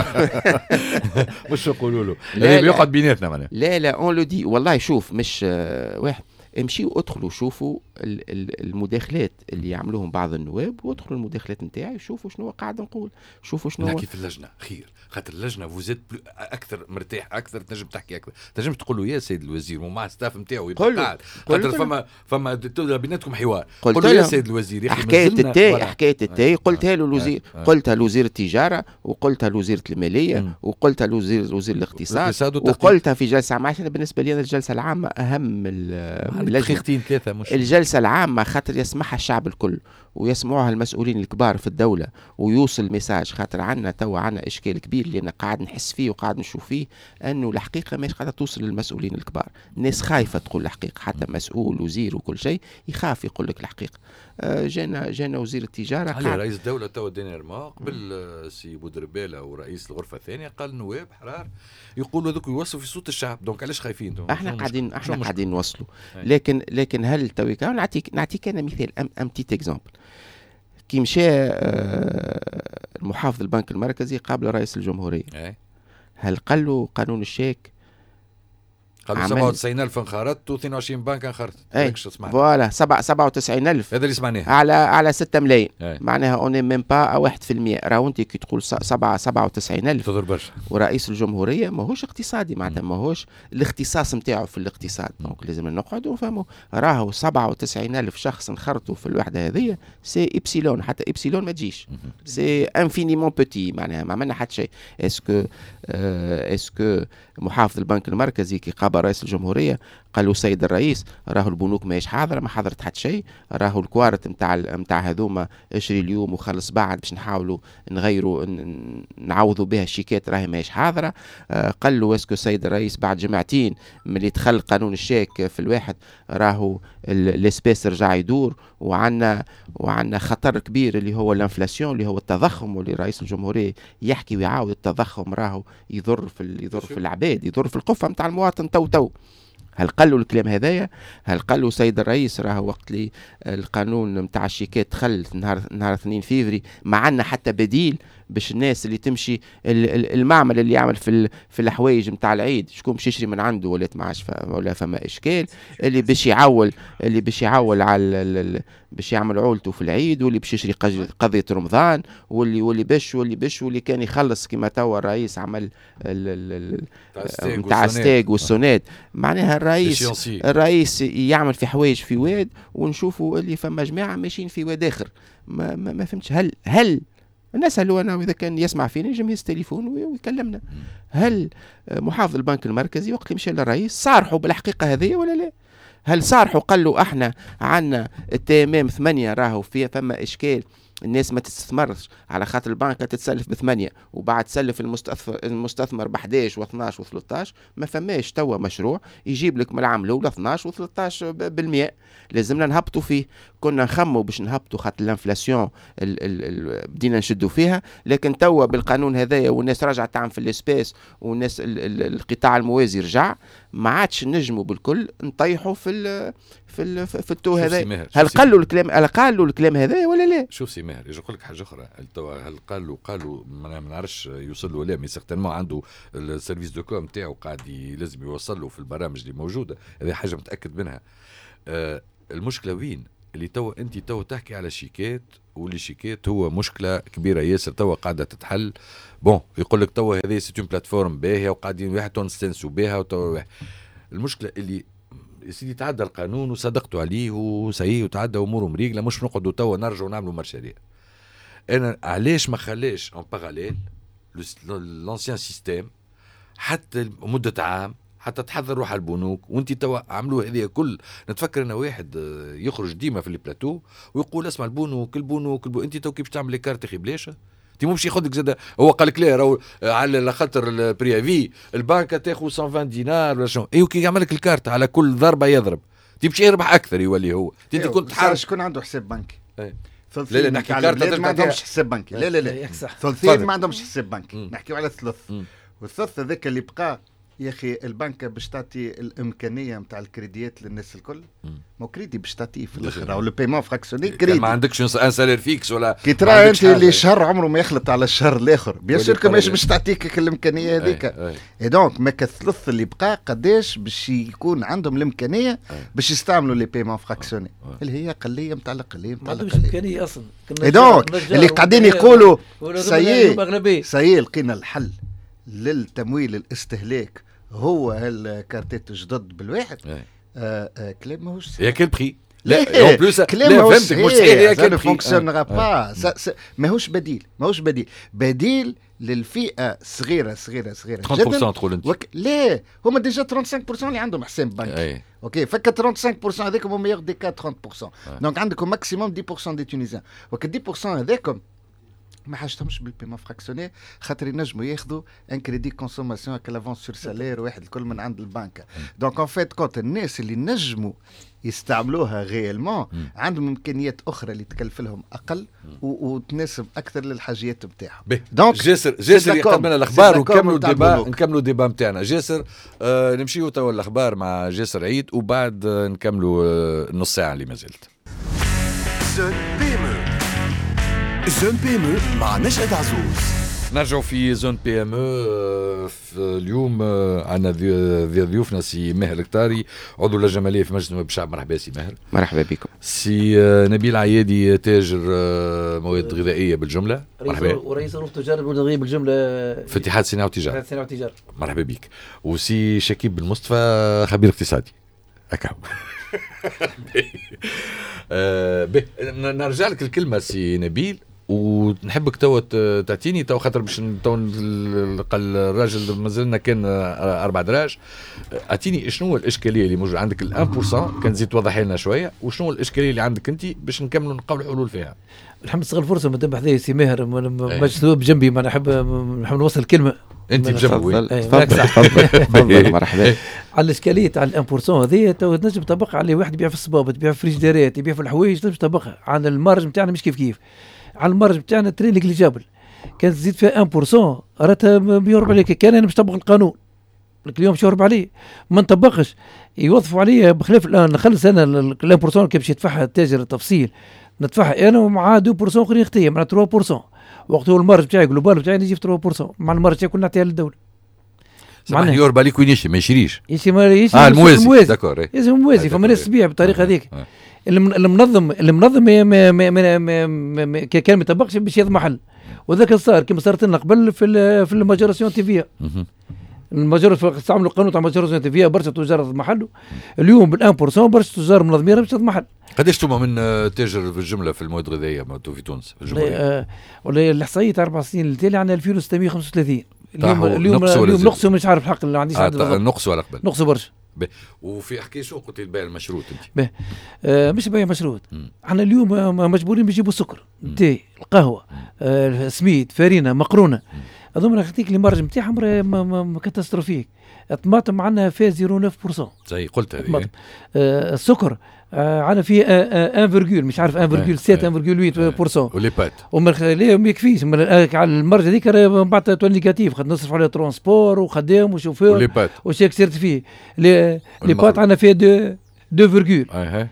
مش يقولوا له اللي بيقعد بيناتنا معناها لا لا اون لو دي والله شوف مش آه واحد امشيوا ادخلوا شوفوا المداخلات اللي يعملوهم بعض النواب وادخلوا المداخلات نتاعي شوفوا شنو قاعد نقول شوفوا شنو نحكي في اللجنه خير خاطر اللجنه فوزيت اكثر مرتاح اكثر تنجم تحكي اكثر تنجم تقول له يا سيد الوزير ومع ستاف نتاعو يبقى قاعد خاطر فما فما بيناتكم حوار قل له يا سيد الوزير حكايه التاي حكايه التاي قلتها له الوزير قلتها لوزير التجاره وقلتها لوزير الماليه وقلتها لوزير وزير الاقتصاد وقلتها في جلسه عامه بالنسبه لي الجلسه العامه اهم دقيقتين ثلاثة مش الجلسة العامة خاطر يسمعها الشعب الكل ويسمعوها المسؤولين الكبار في الدولة ويوصل ميساج خاطر عنا توا عنا إشكال كبير اللي أنا قاعد نحس فيه وقاعد نشوف فيه أنه الحقيقة مش قاعدة توصل للمسؤولين الكبار. الناس خايفة تقول الحقيقة حتى مسؤول وزير وكل شيء يخاف يقول لك الحقيقة. جانا جانا وزير التجارة قال رئيس الدولة توا دينيرمون قبل سي بودربالة ورئيس الغرفة الثانية قال نواب حرار يقولوا ذوك يوصلوا في صوت الشعب دونك علاش خايفين احنا قاعدين احنا قاعدين نوصلوا لكن لكن هل تويكا نعطيك نعطيك انا مثال ام ام تيت اكزامبل كي مشى المحافظ البنك المركزي قابل رئيس الجمهورية هل قال له قانون الشيك قالوا سبعة وتسعين ألف انخرطت و22 بنك انخرطت اي فوالا سبعة وتسعين ألف هذا اللي سمعناه على على ستة ملايين معناها اوني ميم با واحد في المية راهو انت كي تقول سبعة سبعة وتسعين ألف تضرب برشا ورئيس الجمهورية ماهوش اقتصادي معناتها ماهوش الاختصاص نتاعو في الاقتصاد دونك لازم نقعدوا ونفهموا راهو سبعة وتسعين ألف شخص انخرطوا في الوحدة هذه سي إبسيلون حتى إبسيلون ما تجيش سي انفينيمون بوتي معناها ما عملنا حتى شيء اسكو اسكو محافظ البنك المركزي كي قابل رئيس الجمهورية قال له السيد الرئيس راهو البنوك ماهيش حاضره، ما حضرت حتى شيء، راهو الكوارت نتاع نتاع هذوما اشري اليوم وخلص بعد باش نحاولوا نغيروا نعوضوا بها الشيكات راهي ماهيش حاضره. قال له اسكو السيد الرئيس بعد جمعتين ملي دخل قانون الشيك في الواحد راهو الاسبيس رجع يدور، وعندنا وعندنا خطر كبير اللي هو الانفلاسيون اللي هو التضخم، واللي رئيس الجمهوريه يحكي ويعاود التضخم راهو يضر في يضر في العباد، يضر في القفه نتاع المواطن تو تو. هل قالوا الكلام هذايا؟ هل قالوا سيد الرئيس راهو وقت لي القانون نتاع الشيكات دخل نهار نهار اثنين فيفري ما عندنا حتى بديل باش الناس اللي تمشي المعمل اللي يعمل في في الحوايج نتاع العيد شكون باش يشري من عنده ولا ما عادش ولا فما اشكال، اللي باش يعول اللي باش يعول على باش يعمل عولته في العيد، واللي باش يشري قضيه رمضان، واللي واللي باش واللي باش واللي كان يخلص كما توا الرئيس عمل نتاع ستيك والسونات. معناها الرئيس الرئيس يعمل في حوايج في واد ونشوفوا اللي فما جماعه ماشيين في واد اخر. ما, ما, ما فهمتش. هل هل نسألوا أنا وإذا كان يسمع فينا يجم يهز التليفون ويكلمنا، هل محافظ البنك المركزي وقت مشى للرئيس صارحوا بالحقيقة هذه ولا لا؟ هل صارحوا قال له احنا عندنا التمام ثمانية راهو فيها فما إشكال، الناس ما تستثمرش على خاطر البنك تتسلف بثمانية وبعد تسلف المستثمر المستثمر بحداش واثناش وثلاثاش، ما فماش توا مشروع يجيب لك من العام الأولى اثناش وثلاثاش بالمئة. لازمنا نهبطوا فيه. كنا نخموا باش نهبطوا خاطر الانفلاسيون بدينا نشدوا فيها، لكن توا بالقانون هذايا والناس رجعت تعمل في الاسباس والناس ال ال القطاع الموازي رجع، ما عادش نجموا بالكل نطيحوا في ال في ال في التو هذا. هل قالوا الكلام هل قالوا الكلام هذا ولا لا؟ شوف سي ماهر يجي نقول لك حاجه اخرى، هل قالوا قالوا ما نعرفش يوصل له ولا، مي سيغتينمون عنده السيرفيس دو كوم تاعو قاعد لازم يوصل له في البرامج اللي موجوده، هذه حاجه متاكد منها. آه المشكله وين؟ اللي توا انت توا تحكي على شيكات، واللي شيكات هو مشكله كبيره ياسر توا قاعده تتحل. بون يقول لك توا هذه سيت اون بلاتفورم باهيه وقاعدين واحد تونستنسوا بها وتوا المشكله اللي يا سيدي تعدى القانون وصدقتوا عليه وسيء وتعدى اموره مريقله، مش نقعدوا توا نرجعوا نعملوا مشاريع. انا علاش ما خلاش ان باراليل لونسيان سيستيم حتى مده عام حتى تحضر روح البنوك، وانت توا عملوا هذه كل. نتفكر انا واحد يخرج ديما في البلاتو ويقول اسمع البنوك البنوك, البنوك. انت تو كيف تعمل لي كارت اخي بلاشة انت مو باش ياخذك زاد. هو قال لك لا راهو على خاطر البريافي البنك تاخذ مئة وعشرين دينار ولا شنو، ايوا كي يعمل لك الكارت على كل ضربه يضرب انت باش يربح اكثر يولي هو. انت كنت حارس شكون عنده حساب بنكي؟ لا لا نحكي كارت ما عندهمش حساب بنكي. لا لا لا ثلثين ما عندهمش حساب بنكي، نحكيو على ثلث. والثلث هذاك اللي بقى يا اخي البنك باش تعطي الامكانيه نتاع الكريديات للناس الكل، مو كريدي باش تعطيه في الاخر او لو بايمون فراكسيوني كريدي. ما عندكش ان سالير فيكس ولا كي ترى انت اللي شهر عمره ما يخلط على الشهر الاخر بيان سور كماش باش تعطيك الامكانيه هذيك. اي دونك ما كالثلث اللي بقى قداش باش يكون عندهم الامكانيه باش يستعملوا لي بايمون فراكسيوني اللي هي قليه نتاع القليه نتاع القليه. ما عندهمش امكانيه اصلا. اي دونك اللي قاعدين يقولوا سيء سيء لقينا الحل للتمويل الاستهلاك هو هالكارتات جدد بالواحد. آه آه كلام ماهوش صحيح. يا كل بري لا اون بلوس كلام ماهوش صحيح. مش صحيح يا كل بري فونكسيونغا با ماهوش بديل ماهوش بديل بديل للفئه صغيره صغيره صغيره ثلاثين بالمئة تقول انت وك... لا هما ديجا خمسة وثلاثين بالمئة اللي عندهم حساب بنكي. اوكي فك خمسة وثلاثين بالمئة هذاك هما ميور دي كا ثلاثين بالمئة. دونك عندكم ماكسيموم عشرة بالمئة دي تونيزيان، وك عشرة بالمئة هذاكم ما حاجتهمش بالبيمون فراكسيونير خاطر ينجموا ياخذوا ان كريدي كونسوماسيون هكا لافونس سور سالير واحد الكل من عند البنك. دونك ان فيت كونت الناس اللي نجموا يستعملوها غيالمون عندهم امكانيات اخرى اللي تكلف لهم اقل وتناسب اكثر للحاجيات نتاعهم. دونك جاسر جاسر يقدم لنا الاخبار ونكملوا ديبا نكملوا ديبا نتاعنا. جاسر آه نمشيو توا الاخبار مع جاسر عيد وبعد آه نكملوا آه نص ساعه اللي مازالت. زون بي ام مع نشأت عزوز. نرجعوا في زون بي ام اليوم عندنا ضيوفنا سي ماهر الكتاري عضو اللجنه الماليه في مجلس النواب الشعب. مرحبا سي ماهر. مرحبا بكم. سي نبيل عيادي تاجر مواد غذائيه بالجمله. مرحبا. ورئيس غرفه تجاره المواد الغذائيه بالجمله في اتحاد صناعه وتجاره. اتحاد صناعه وتجاره. مرحبا بك. وسي شكيب بن مصطفى خبير اقتصادي. هكا أه نرجع لك الكلمه سي نبيل و ونحبك تو تعطيني تو خاطر باش تو الراجل مازلنا كان اربع دراج. اعطيني شنو هو الاشكاليه اللي موجوده عندك ال واحد بالمئة، كان زيد توضح لنا شويه وشنو الاشكاليه اللي عندك انت باش نكملوا نلقاو الحلول فيها. نحب نستغل الفرصه ما دام حذايا سي ماهر باش بجنبي ما نحب نحب نوصل كلمه. انت بجنبي تفضل تفضل مرحبا. على الاشكاليه تاع ال واحد بالمئة هذه تو تنجم تطبقها على واحد يبيع في الصبابه، تبيع في الفريجيديرات، يبيع في الحوايج، تنجم تطبقها. على المارج نتاعنا مش كيف كيف. على المارج نتاعنا الترينينغ اللي جابل كانت تزيد فيها واحد بالمئة راتها بيهرب عليك. كان انا مش طبق القانون اليوم مش يهرب عليه ما نطبقش يوظفوا عليه بخلاف الان. نخلص انا ال واحد بالمئة كيف باش يدفعها التاجر التفصيل ندفعها انا ومع اثنين بالمئة اخرين اختيه مع ثلاثة بالمئة. وقته المارج بتاعي جلوبال بتاعي نجي في ثلاثة بالمئة مع المارج تاعي كنا نعطيها للدوله. معناها يهرب عليك وين يشي ما يشريش. يشي ما يشي اه الموازي داكور لازم موازي. فما ناس تبيع بالطريقه هذيك. المنظم المنظم كان ما يطبقش باش يضمن محل. وذاك صار كما صارت لنا قبل في في الماجوراسيون تيفيا. الماجور استعملوا القانون تاع الماجوراسيون تيفيا برشا تجار محله. اليوم بال واحد بالمئة برشا تجار منظمين باش تضمن محل. قداش توما من تاجر في الجمله في المواد الغذائيه في تونس في الجمهوريه؟ ولا الاحصائيه تاع اربع سنين التالي عندنا ألفين وستمائة وخمسة وثلاثين. اليوم اليوم اليوم نقصوا مش عارف الحق اللي عنديش. آه نقصوا على قبل نقصوا برشا. وفي حكي شو قلت البيع المشروط انت؟ به آه مش بيع مشروط. احنا اليوم مجبورين بنجيبوا السكر، التاي، القهوه، آه سميد، فرينه، مقرونه. هذوما نعطيك لي مارج نتاعهم كاتاستروفيك. الطماطم عندنا فيها صفر فاصلة تسعة بالمئة. زي قلت هذه. آه السكر آه عندنا فيه آه واحد مش عارف واحد فاصلة سبعة واحد فاصلة ثمانية بالمئة. ولي بات وما ما يكفيش على المارج هذيك من بعد تولي نيجاتيف. خد نصرف عليه ترونسبور وخدام وشوفير وشيك سيرتيفي. لي لي بات عندنا فيها اثنين اثنين فاصلة.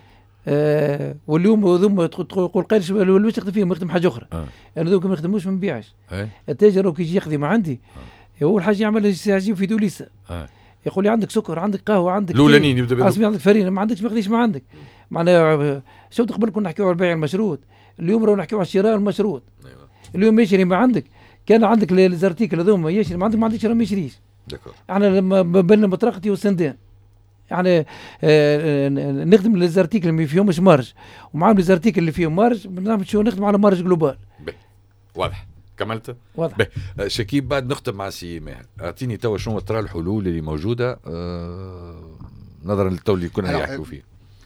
آه واليوم هذوما تقول قايلش واش تخدم فيهم نخدم حاجه اخرى. انا يعني ذوك ما نخدموش ما نبيعش. التاجر كي يجي يخدم عندي اول حاجه يعمل يجيب في دوليسه. يقول لي عندك سكر عندك قهوه عندك الاولانيين يبدا بهم عندك فرينه ما عندكش ما خديش ما عندك. معناها شو قبل كنا نحكيو على البيع المشروط. اليوم راهو نحكيو على الشراء المشروط. اليوم يشري ما عندك كان عندك الزرتيكل هذوما يشري ما عندك ما عندكش راه ما يشريش. احنا لما بلنا مطرقتي والسندان يعني آه نخدم الزرتيكل اللي فيهمش مارج ومعاهم الزرتيكل اللي فيهم مارج بنعمل شو نخدم على مارج جلوبال. واضح كملت واضح. شكيب بعد نختم مع سي ماهر. اعطيني توا شنو ترى الحلول اللي موجوده آه نظرا للتو اللي كنا يحكوا فيه.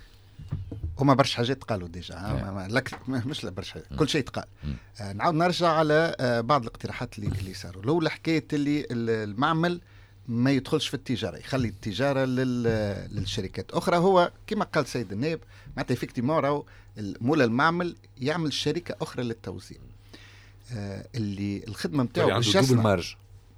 هما برشا حاجات قالوا ديجا لك مش لا برشا كل شيء تقال. آه نعاود نرجع على آه بعض الاقتراحات اللي اللي صاروا. الاولى حكايه اللي المعمل ما يدخلش في التجاره يخلي التجاره للشركات اخرى. هو كما قال سيد النائب معناتها افكتيمون راهو مولا المعمل يعمل شركه اخرى للتوزيع. آه اللي الخدمه نتاعو باش يصنع مارج.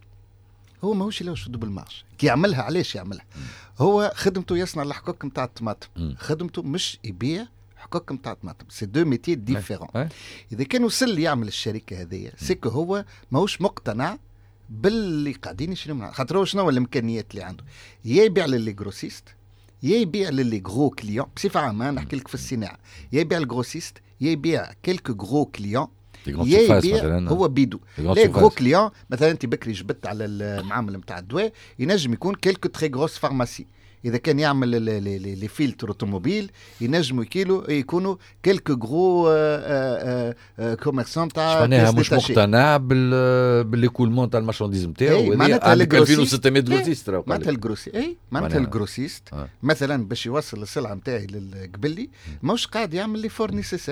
هو ماهوش اللي واش دوبل مارج كي يعملها علاش يعملها. هو خدمته يصنع الحقوق نتاع الطماطم. خدمته مش يبيع حقوق نتاع الطماطم. سي دو ميتي ديفيرون. اذا كان وصل يعمل الشركه هذيا سيكو هو ماهوش مقتنع باللي قاعدين يشريو. خاطر شنو الامكانيات اللي عنده؟ يا يبيع للي جروسيست يا يبيع للي غرو كليون. بصفه عامه نحكي لك في الصناعه يا يبيع الجروسيست يا يبيع كيلكو غرو كليون يا يبيع هو بيدو. لا غرو كليون مثلا انت بكري جبت على المعامل نتاع الدواء ينجم يكون كيلكو تري غروس فارماسي. اذا كان يعمل لي فيلتر اوتوموبيل ينجموا يكيلوا يكونوا كيلكو غرو كوميرسون تاع معناها مش مقتنع بال بالكولمون تاع المارشانديز نتاعو. معناتها ألفين وستمائة جروسيست معناتها الجروسي اي معناتها الجروسيست مثلا باش يوصل السلعه نتاعي للقبلي ماهوش قاعد يعمل لي فور نيسيسير.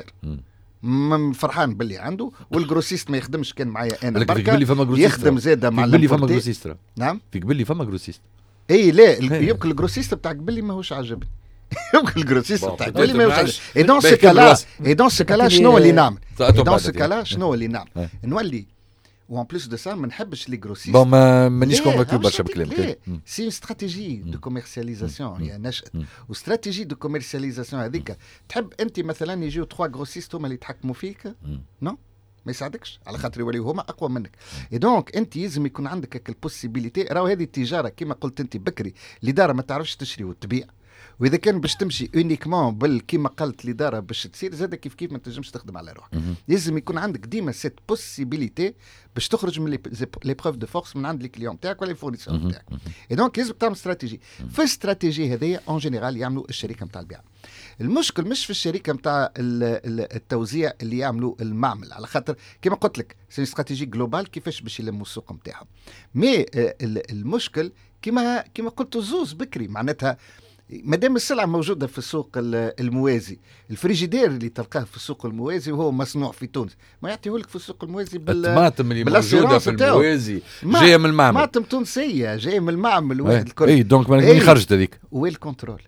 فرحان باللي عنده والجروسيست ما يخدمش كان معايا انا بركه يخدم زاده مع قبلي فما جروسيست. نعم في قبلي فما جروسيست. اي لا يبقى الجروسيست بتاع قبلي ماهوش عاجبني. يبقى الجروسيست بتاع قبلي ماهوش عاجبني. اي دون سو كالا اي دون سو كالا شنو اللي نعمل؟ اي دون سو كالا شنو اللي نعمل؟ نولي وان بليس دو سا ما نحبش لي جروسيست. بون مانيش كونفاكيو برشا بكلامك. سي استراتيجي دو كوميرسياليزاسيون هي نشأت واستراتيجي دو كوميرسياليزاسيون هذيك. تحب انت مثلا يجيو تخوا جروسيست هما اللي يتحكموا فيك؟ نو ما يساعدكش على خاطر يوليو هما اقوى منك. اي دونك انت لازم يكون عندك هيك البوسيبيليتي. راهو هذه التجاره كما قلت انت بكري الاداره ما تعرفش تشري وتبيع. واذا كان باش تمشي اونيكمون بال كيما قالت الاداره باش تصير زاد كيف كيف ما تنجمش تخدم على روحك. لازم يكون عندك ديما سيت بوسيبيليتي باش تخرج من لي بروف دو فورس من عند لي كليون تاعك ولا الفورنيسور تاعك. اي دونك لازم تعمل استراتيجي. في الاستراتيجي هذيا اون جينيرال يعملوا الشركه نتاع البيع. المشكل مش في الشركه نتاع التوزيع اللي يعملوا المعمل، على خاطر كما قلت لك سي استراتيجي جلوبال كيفاش باش يلموا السوق نتاعهم. مي المشكل كما كما قلت الزوز بكري، معناتها مادام السلعه موجوده في السوق الموازي، الفريجيدير اللي تلقاه في السوق الموازي وهو مصنوع في تونس ما يعطيهولك في السوق الموازي بال الطماطم اللي موجوده في الموازي جايه من المعمل، طماطم تونسيه جايه من المعمل واحد الكل. اي دونك ما خرجت هذيك. وين الكنترول؟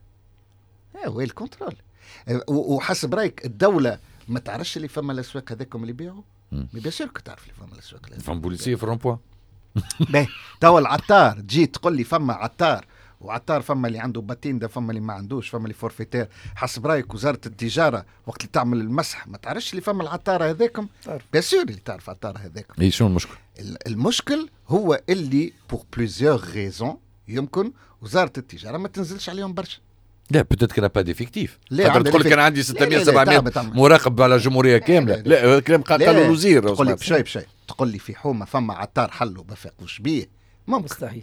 اه وين الكنترول؟ وحسب رايك الدوله ما تعرفش اللي فما الاسواق هذاكم اللي يبيعوا؟ ما بيان سور تعرف اللي فما الاسواق هذاك. فما بوليسيه في الرومبوان. باهي توا العطار تجي تقول لي فما عطار وعطار، فما اللي عنده باتين ده، فما اللي ما عندوش، فما اللي فورفيتير. حسب رايك وزاره التجاره وقت اللي تعمل المسح ما تعرفش اللي فما العطار هذاكم؟ بيان سور اللي تعرف عطار هذاكم. اي شنو المشكل؟ المشكل هو اللي بور بليزيور ريزون يمكن وزاره التجاره ما تنزلش عليهم برشا. لا بوتيت كان با ديفيكتيف. خاطر تقول لك انا عندي ستمية سبعمية مراقب على الجمهوريه كامله. لا كلام قالوا الوزير. تقول لي بشوي بشوي، تقول لي في حومه فما عطار حلو ما فاقوش بيه، ممكن مستحيل.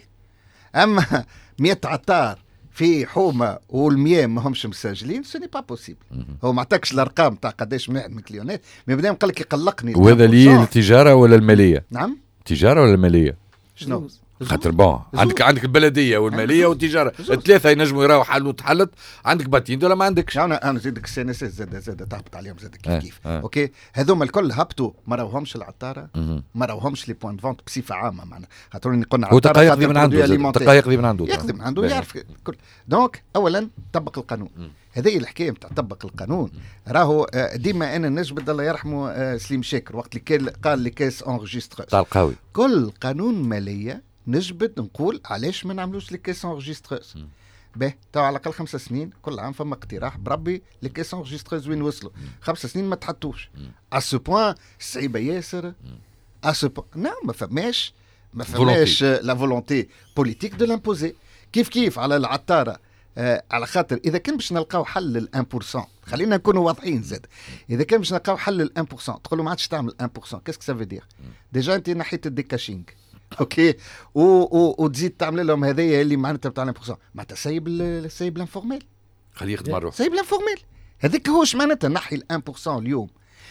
اما مية عطار في حومه والمية ما همش مسجلين سوني با بوسيبل. هو ما عطاكش الارقام تاع قداش واحد من كليونات، من بعدين قال لك يقلقني. وهذا لي التجاره ولا الماليه؟ نعم التجاره ولا الماليه؟ شنو؟ خاطر بون عندك عندك البلديه والماليه والتجاره الثلاثه ينجموا يراو حل وتحلت. عندك باتين ولا ما عندكش؟ انا انا زيدك السي ان اس زاد زاد تهبط عليهم زاد كيف كيف. آه. اوكي هذوما الكل هبطوا، ما راوهمش العطاره، ما راوهمش لي بوان فونت بصفه عامه. معناها خاطر اني قلنا عطاره يقضي من عنده، يقضي من عنده يقضي من عنده يعرف كل. دونك اولا طبق القانون. هذه الحكايه نتاع طبق القانون. راهو ديما انا نجبد الله يرحمه سليم شاكر وقت اللي قال لي كاس انريجستر تاع القوي كل قانون ماليه نجبد نقول علاش ما نعملوش لي كيس انريجستريز. به تو على الاقل خمس سنين كل عام فما اقتراح بربي لي كيس انريجستريز وين وصلوا. خمس سنين ما تحطوش ا سو بوان صعيبه ياسر. ا سو بوان نعم ما فماش ما فماش لا فولونتي بوليتيك دو لامبوزي. كيف كيف على العطاره. آه على خاطر اذا كان باش نلقاو حل لل واحد بالمية، خلينا نكونوا واضحين زاد، اذا كان باش نلقاو حل لل واحد بالمية تقول له ما عادش تعمل واحد بالمية، كاسكو سافو دير؟ ديجا انت نحيت الديكاشينغ اوكي و و وتزيد تعمل لهم هذايا اللي معناتها بتاع واحد بالمية، معناتها سايب سايب لانفورميل، خليه يخدم روحه، سايب لانفورميل. هذاك هوش معناتها نحي ال واحد بالمية اليوم.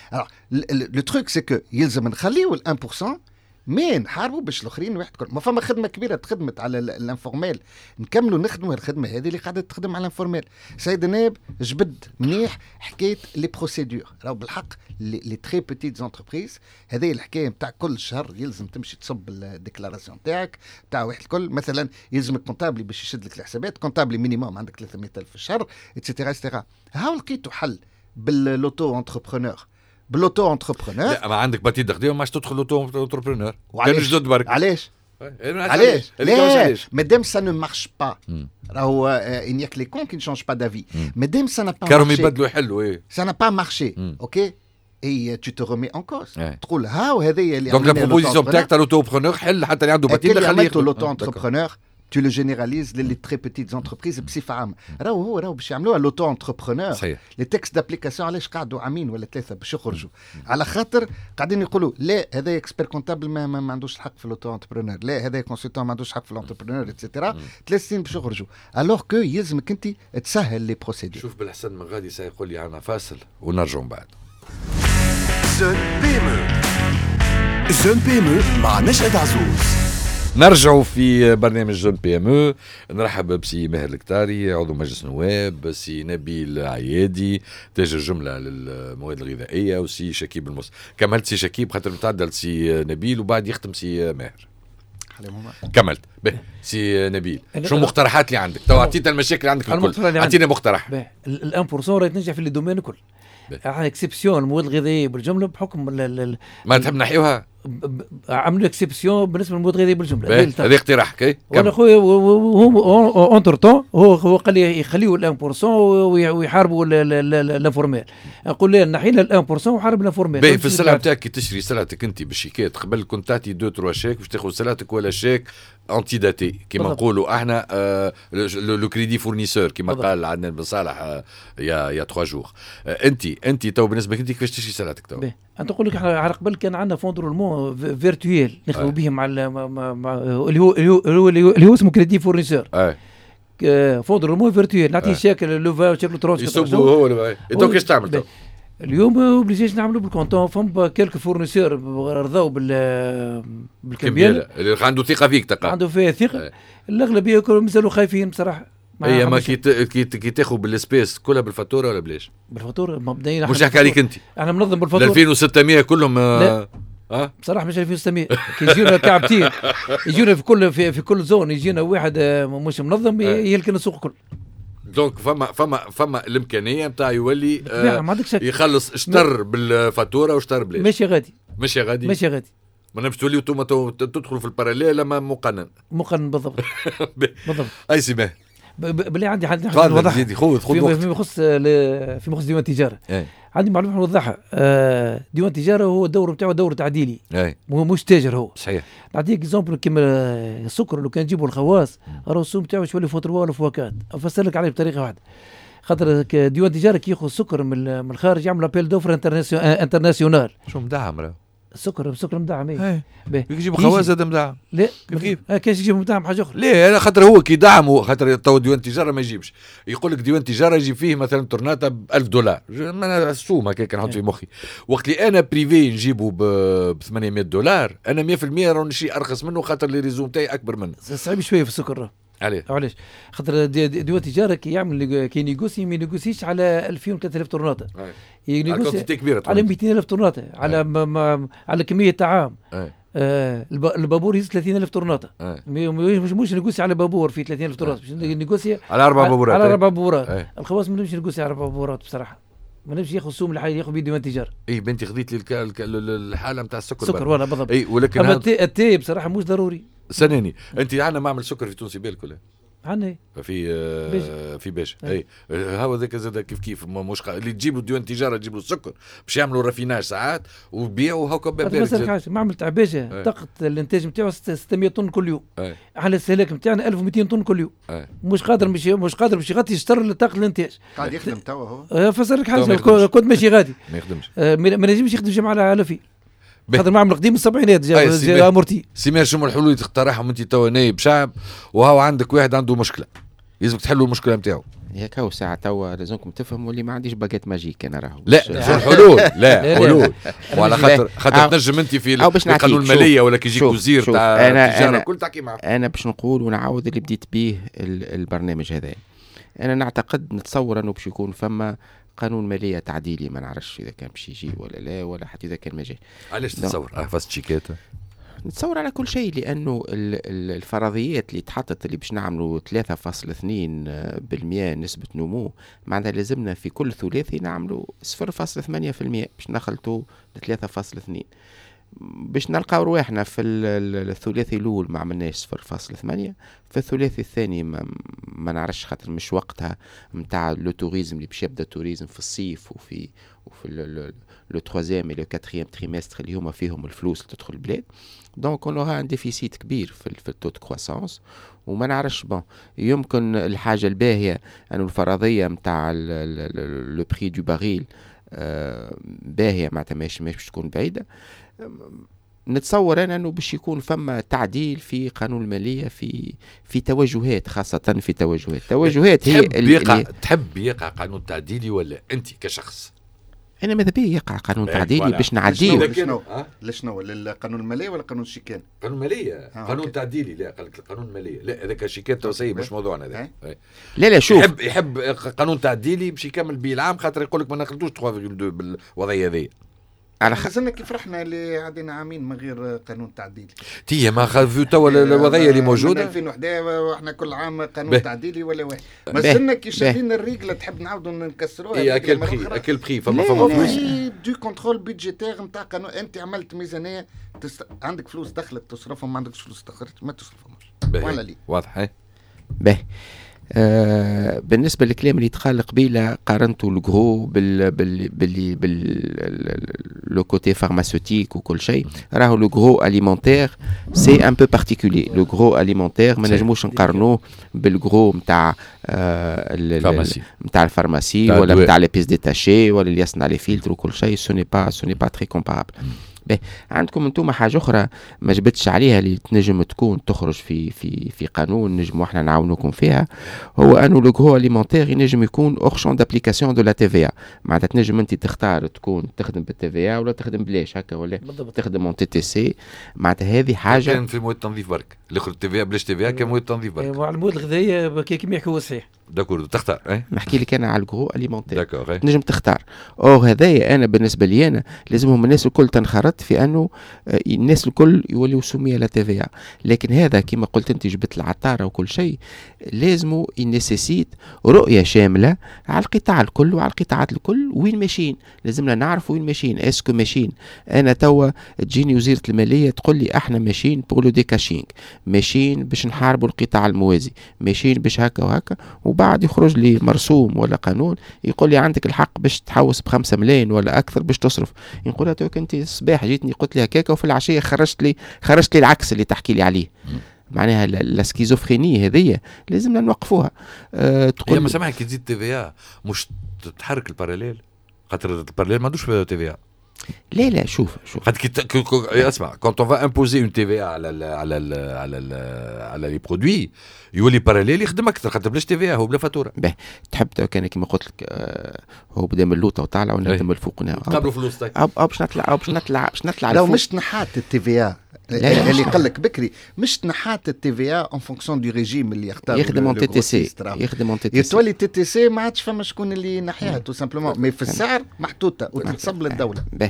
لو تروك سي كو يلزم نخليو ال واحد بالمية مين نحاربوا باش الاخرين واحد كل ما فما خدمه كبيره تخدمت على الانفورميل، نكملوا نخدموا الخدمه هذه اللي قاعده تخدم على الانفورميل. سيد النائب جبد منيح حكايه لي بروسيدور، راهو بالحق لي تري بيتيت زونتربريز هذه الحكايه نتاع كل شهر يلزم تمشي تصب الديكلاراسيون تاعك تاع واحد الكل. مثلا يلزمك كونتابلي باش يشد لك الحسابات، كونتابلي مينيموم عندك ثلاثمية ألف في الشهر اتسيتيرا اتسيتيرا. هاو لقيتوا حل باللوتو انتربرونور. باللوتو انتربرونور لا ما عندك باتي تخدم ما تدخل لوتو انتربرونور. كان جدد برك. علاش؟ علاش؟ لا مادام سا نو مارش با راهو انيك لي كون كي نشونج با دافي مادام سا نا با كانوا يبدلوا يحلوا ايه سا نا با مارشي اوكي اي تو تو ريمي ان كوز تقول هاو هذايا اللي دونك لا بروبوزيسيون تاعك تاع لوتو انتربرونور حل حتى اللي عنده باتي خليه لوتو انتربرونور tu le généralises les très petites entreprises بصفة عامة. راهو هو راهو باش يعملوها لوتو انتربرونور. لي تكست دابليكاسيون علاش قعدوا عامين ولا ثلاثة باش يخرجوا؟ على خاطر قاعدين يقولوا لا هذا اكسبير كونتابل ما, ما, ما عندوش الحق في لوتو انتربرونور، لا هذا كونسلتون ما عندوش حق في الانتربرونور اتسيتيرا. ثلاث سنين باش يخرجوا الوغ كو يلزمك انت تسهل لي بروسيدور. شوف بالحسن من غادي سيقول لي عنا فاصل ونرجعوا بعد. زون بيمو زون بيمو مع نشأة عزوز. نرجعوا في برنامج زون بي ام او. نرحب بسي ماهر الكتاري عضو مجلس النواب، سي نبيل عيادي تاجر جمله للمواد الغذائيه، وسي شكيب المص. كملت سي شكيب خاطر متعدل سي نبيل وبعد يختم سي ماهر. كملت به سي نبيل شو المقترحات اللي عندك؟ تو اعطينا المشاكل عندك الكل، اعطينا مقترح. ال واحد بالمية راهي تنجح في الدومين الكل على اكسبسيون المواد الغذائيه بالجمله بحكم ما تحب نحيوها. عملوا اكسبسيون بالنسبه للمواد الغذائيه بالجمله. هذا اقتراحك اي؟ وانا خويا هو اونتر طون هو هو قال لي يخليوا ال واحد بالمية ويحاربوا الانفورميل. نقول له نحي له ال واحد بالمية وحارب الانفورميل. في السلعه نتاعك كي تشري سلعتك انت بالشيكات قبل كنت تعطي دو تروا شيك باش تاخذ سلعتك ولا شيك انتي داتي كيما نقولوا احنا آه لو كريدي فورنيسور كيما قال عندنا بن صالح آه يا يا ثلاثة جور. آه انت انت تو بالنسبه لك كيفاش تشري سلعتك تو؟ انت نقول لك على قبل كان عندنا فوندرولمون فيرتويل نخدموا به مع اللي هو اللي هو اللي هو اسمه كريدي فورنيسور. فوند رومو فيرتويال نعطيه شاكل لوفا وشكل ترونس يصبوا هو انت كيفاش تعمل تو اليوم اوبليجيش نعملوا بالكونتون فما كيلك فورنيسور رضاو بال بالكمبيال اللي عنده ثقه فيك تلقى عنده فيها ثقه الاغلبيه كلهم مازالوا خايفين بصراحه. هي ما كي كي كي تاخذ بالسبيس كلها بالفاتوره ولا بلاش؟ بالفاتوره مبدئيا مش نحكي عليك انت انا منظم بالفاتوره ألفين وستمية كلهم لا. أه؟ بصراحه مش ألفين وستمية كي يجينا كعبتين يجينا في كل في, في كل زون يجينا واحد مش منظم يلكن السوق كل. دونك فما فما فما الامكانيه نتاع يولي آه ما عندكش يخلص اشتر بالفاتوره واشتر بلاش. ماشي غادي ماشي غادي ماشي غادي ما نمش توليو انتم تدخلوا في الباراليل لما مقنن مقنن بالضبط بالضبط. اي سي باه بلي عندي حد نوضح خذ خذ فيما يخص في مخص ديوان التجاره عندي معلومه نوضحها. آه ديوان التجاره هو الدور نتاعو دور تعديلي مش تاجر هو صحيح. نعطيك اكزومبل كيما السكر لو كان نجيبوا الخواص راهو السوم نتاعو شويه فوتروا ولا فواكات افسر لك عليه بطريقه واحده خاطر ديوان التجاره كي ياخذ السكر من الخارج يعمل ابيل دوفر انترناسيونال شو مدعم راه السكر السكر مدعم ايه يجيب خواص هذا مدعم لا كيف كيف يجيب مدعم حاجه اخرى ليه انا خاطر هو كي دعم هو خاطر تو ديوان التجاره ما يجيبش يقول لك ديوان التجاره يجيب فيه مثلا تورناتا ب ألف دولار انا السوم هكاك نحط في مخي وقت اللي انا بريفي نجيبه ب ثمانمية دولار انا مية بالمية راه شيء ارخص منه خاطر لي ريزون تاعي اكبر منه صعيب شويه في السكر عليه علاش خاطر ديوان التجاره كي يعمل كي نيغوسي ما ينيغوسيش على ألفين وثلاثة آلاف طرناطه ينيغوسي على مئتين ألف طرناطه على ما ما على كميه طعام آه البابور يهز ثلاثين ألف طرناطه مش مش نيغوسي على بابور في ثلاثين ألف طرناطه نيغوسي على اربع بابورات على اربع بابورات الخواص ما نمشي نيغوسي على اربع بابورات بصراحه ما نمشي ياخذ السوم اللي ياخذ بيديوان التجاره. اي بنتي خذيت لي الحاله نتاع السكر سكر ولا بالضبط. اي ولكن اما التي, التي بصراحه مش ضروري. سناني انت عندنا معمل سكر في تونس بالكل عندنا في آه في باشا اي هاو ذاك زاد كيف كيف مش خ... اللي تجيبوا ديوان التجاره تجيبوا السكر باش يعملوا رافيناج ساعات وبيعوا هاكا بارد. معمل تاع باشا طاقه الانتاج نتاعو ستمية طن كل يوم أي. على الاستهلاك نتاعنا ألف ومئتين طن كل يوم أي. مش قادر مش مش قادر باش يغطي يشتر طاقه الانتاج قاعد يخدم توا هو فسر لك حاجه كنت ماشي غادي ما يخدمش آه ما نجمش يخدم جمعه على فيل هذا المعمل قديم السبعينات جا جا امورتي سيمير شنو الحلول اللي تقترحهم انت توا نايب شعب وهو عندك واحد عنده مشكله لازمك تحلوا المشكله نتاعو هيك هو ساعة توا لازمكم تفهموا اللي ما عنديش باجيت ماجيك انا راهو لا شو الحلول لا حلول وعلى خاطر خاطر تنجم انت في القانون الماليه ولا كي يجيك وزير تاع التجاره الكل تحكي معاه انا باش نقول ونعاود اللي بديت به البرنامج هذا انا نعتقد نتصور انه باش يكون فما قانون ماليه تعديلي ما نعرفش اذا كان باش يجي ولا لا ولا حتى اذا كان ما جاي. علاش تتصور اه فاست شيكاته نتصور على كل شيء لانه الفرضيات اللي تحطت اللي باش نعملوا ثلاثة فاصلة اثنين بالمئة نسبه نمو معناتها لازمنا في كل ثلاثي نعملوا صفر فاصلة ثمانية بالمئة باش نخلطوا ثلاثة فاصلة اثنين باش نلقاو رواحنا في الثلاثي الاول ما عملناش صفر فاصلة ثمانية في الثلاثي الثاني ما, ما نعرفش خاطر مش وقتها نتاع لو توريزم اللي باش يبدا التوريزم في الصيف وفي وفي لو تروازيام لو كاتريام تريمستر اللي هما فيهم الفلوس اللي تدخل البلاد دونك اون اورا ان ديفيسيت كبير في في التو دو كرواسونس وما نعرفش بون يمكن الحاجه الباهيه انه الفرضيه نتاع لو بري دو باريل باهيه معناتها مش باش تكون بعيده. نتصور انا انه باش يكون فما تعديل في قانون الماليه في في توجهات خاصه في توجهات توجهات هي تحب يقع تحب يقع قانون تعديلي ولا انت كشخص؟ انا ماذا بيا يقع قانون تعديلي باش نعديه لشنو لشنو للقانون الماليه ولا قانون الشيكان؟ قانون الماليه آه قانون تعديلي لا قال لك القانون الماليه لا هذاك الشيكان تو سي مش موضوعنا هذا لا لا شوف يحب يحب قانون تعديلي باش يكمل به العام خاطر يقول لك ما ناخذوش ثلاثة فاصلة اثنين بالوضعيه هذه على خزنا كيف رحنا اللي عدينا عامين من غير قانون تعديلي تي ما خذوا توا الوضعيه اللي موجوده من ألفين وواحد واحنا كل عام قانون تعديلي ولا واحد ما زلنا كي شادين الريغله تحب نعاودوا نكسروها اي اكل بخي اكل بخي فما فما فلوس دو كونترول بيدجيتير نتاع قانون انت عملت ميزانيه تست... عندك فلوس دخلت تصرفهم ما عندكش فلوس دخلت ما تصرفهمش ولا لي واضح باهي آه بالنسبة للكلام اللي يتقال قبيلة قارنته الجرو بال بال بال بال لو كوتي فارماسيوتيك وكل شيء راهو لو جرو اليمونتير سي ان بو بارتيكولي لو جرو اليمونتير ما نجموش نقارنوه بالجرو نتاع الفارماسي نتاع الفارماسي ولا نتاع لي بيس ديتاشي ولا اللي يصنع لي فيلتر وكل شيء سو ني با سو ني با تري كومبارابل به عندكم انتم حاجه اخرى ما جبتش عليها اللي تنجم تكون تخرج في في في قانون نجم احنا نعاونوكم فيها، هو انه لو غرو اليمونتير ينجم يكون اور شون دابليكاسيون دو لا تي في ا، معناتها تنجم انت تختار تكون تخدم بالتي في ا ولا تخدم بلاش هكا ولا بالضبط. تخدم اون تي تي سي، معناتها هذه حاجه كان في مواد التنظيف برك الاخر التي في بلاش تي في كان مواد التنظيف برك مع المواد الغذائيه كيما يحكوا صحيح. داكور تختار اي نحكي لك انا على الغرو اليمونتير داكور نجم تختار. او هذايا انا بالنسبه لي انا لازمهم الناس الكل تنخرط في انه الناس الكل يوليو سميه لا تي في ا، لكن هذا كما قلت انت جبت العطاره وكل شيء لازمه ينسيسيت رؤيه شامله على القطاع الكل وعلى القطاعات الكل وين ماشيين، لازمنا نعرف وين ماشيين. اسكو ماشيين انا توا تجيني وزيره الماليه تقول لي احنا ماشيين بور لو ديكاشينغ، ماشيين باش نحاربوا القطاع الموازي، ماشيين باش هكا وهكا، وبعد يخرج لي مرسوم ولا قانون يقول لي عندك الحق باش تحوس بخمسة ملايين ولا اكثر باش تصرف، نقول لها توك انت الصباح جيتني قلت لي هكاكا وفي العشيه خرجت لي خرجت لي العكس اللي تحكي لي عليه. معناها السكيزوفرينيه هذه لازمنا نوقفوها. أه تقول ما سامحك كي تزيد تي في مش تتحرك الباراليل، خاطر الباراليل ما عندوش تي في. لا لا شوف شوف خاطر كي اسمع كونت اون فا امبوزي اون تي في على ال على ال على ال على لي برودوي يولي باراليل يخدم اكثر خاطر بلاش تي في هو بلا فاتوره. باهي تحب كان كيما قلت لك آه هو بدا من اللوطه وطالع ونبدا من الفوق قبلوا فلوس تاعك اب اب باش نطلع باش نطلع باش نطلع لو مش تنحات التي في لا اللي قال لك بكري مش تنحات التي في اون فونكسيون دو ريجيم اللي يختار يخدم اون تي تي سي يخدم اون تي تي سي يتولي تي تي سي ما عادش فما شكون اللي نحيها تو سامبلومون مي في السعر محطوطه وتنصب للدوله. باهي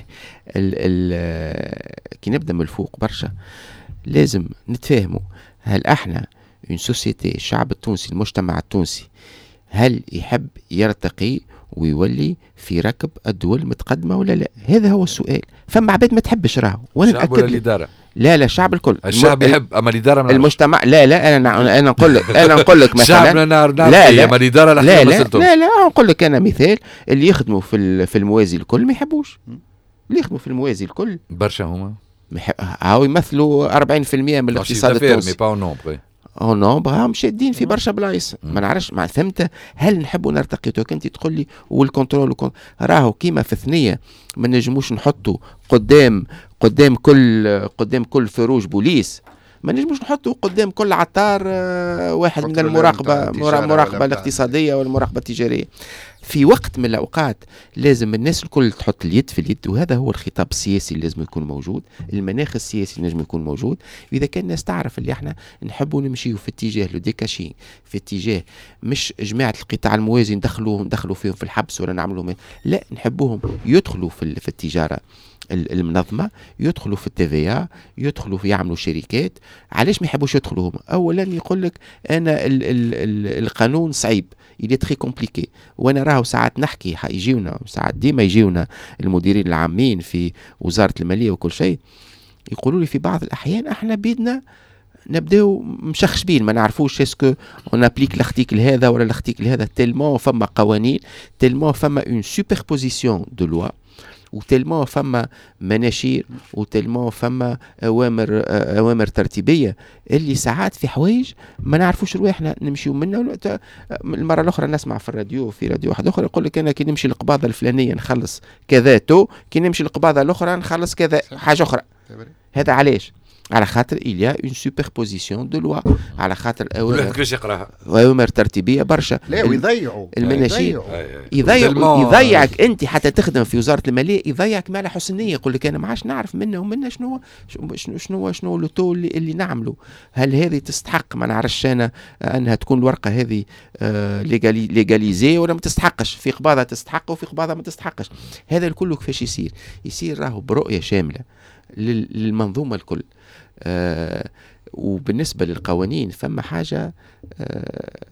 كي نبدا من الفوق برشا لازم نتفاهموا هل احنا اون سوسيتي الشعب التونسي المجتمع التونسي هل يحب يرتقي ويولي في ركب الدول المتقدمه ولا لا؟ هذا هو السؤال. فما عباد ما تحبش راهو وانا ناكد الاداره لا لا الشعب الكل الشعب الم... يحب اما الاداره المجتمع لا لا انا انا نقول لك انا نقول لك مثلا شعبنا نار نار لا لا اما الاداره لا لا, لا, لا, لا نقول لك انا مثال اللي يخدموا في في الموازي الكل ما يحبوش، اللي يخدموا في الموازي الكل برشا هما هاو يمثلوا أربعين بالمئة من الاقتصاد التونسي او نومبر هم شادين في برشا بلايص ما نعرفش ما فهمت. هل نحبوا نرتقي توك انت تقول لي والكنترول راهو كيما في ثنيه ما نجموش نحطوا قدام قدام كل قدام كل فروج بوليس، ما نجموش نحطوا قدام كل عطار واحد من المراقبه المراقبه الاقتصاديه والمراقبه التجاريه. في وقت من الأوقات لازم الناس الكل تحط اليد في اليد، وهذا هو الخطاب السياسي اللي لازم يكون موجود، المناخ السياسي لازم يكون موجود. وإذا كان الناس تعرف اللي احنا نحبوا نمشيوا في اتجاه لو ديكاشين، في اتجاه مش جماعة القطاع الموازي ندخلوهم ندخلوا فيهم في الحبس ولا نعملوا، لا نحبوهم يدخلوا في, في التجارة المنظمة، يدخلوا في التي يدخلوا في يعملوا شركات. علاش ما يحبوش يدخلوهم؟ أولا يقول لك أنا ال ال ال القانون صعيب يلي تري كومبليكي، وانا راهو ساعات نحكي يجيونا ساعات ديما يجيونا المديرين العامين في وزارة المالية وكل شيء يقولوا لي في بعض الأحيان احنا بيدنا نبداو مشخشبين ما نعرفوش اسكو اون ابليك لاختيكل هذا ولا لاختيكل هذا، تلمون فما قوانين، تلمون فما اون سوبربوزيسيون دو لوا، وتلمون فما مناشير، وتلمون فما اوامر اوامر ترتيبيه اللي ساعات في حوايج ما نعرفوش رواحنا نمشيو منها. المره الاخرى نسمع في الراديو في راديو واحد اخر يقول لك انا كي نمشي القباضه الفلانيه نخلص كذا تو، كي نمشي القباضه الاخرى نخلص كذا حاجه اخرى. هذا علاش؟ على خاطر il y a une superposition de loi، على خاطر اوامر ترتيبيه برشا. لا ويضيعوا المناشير يضيعوا يضيعك انت حتى تخدم في وزاره الماليه، يضيعك مع حسن نيه، يقول لك انا ما عادش نعرف منه ومنه شنو شنو شنو شنو لوتو اللي, اللي نعمله، هل هذه تستحق ما نعرفش انا انها تكون الورقه هذه ليغالي ليغاليزي ولا ما تستحقش، في قباضه تستحق وفي قباضه ما تستحقش. هذا الكل كيفاش يصير؟ يصير راهو برؤيه شامله للمنظومه الكل. آه وبالنسبة للقوانين فما حاجة آه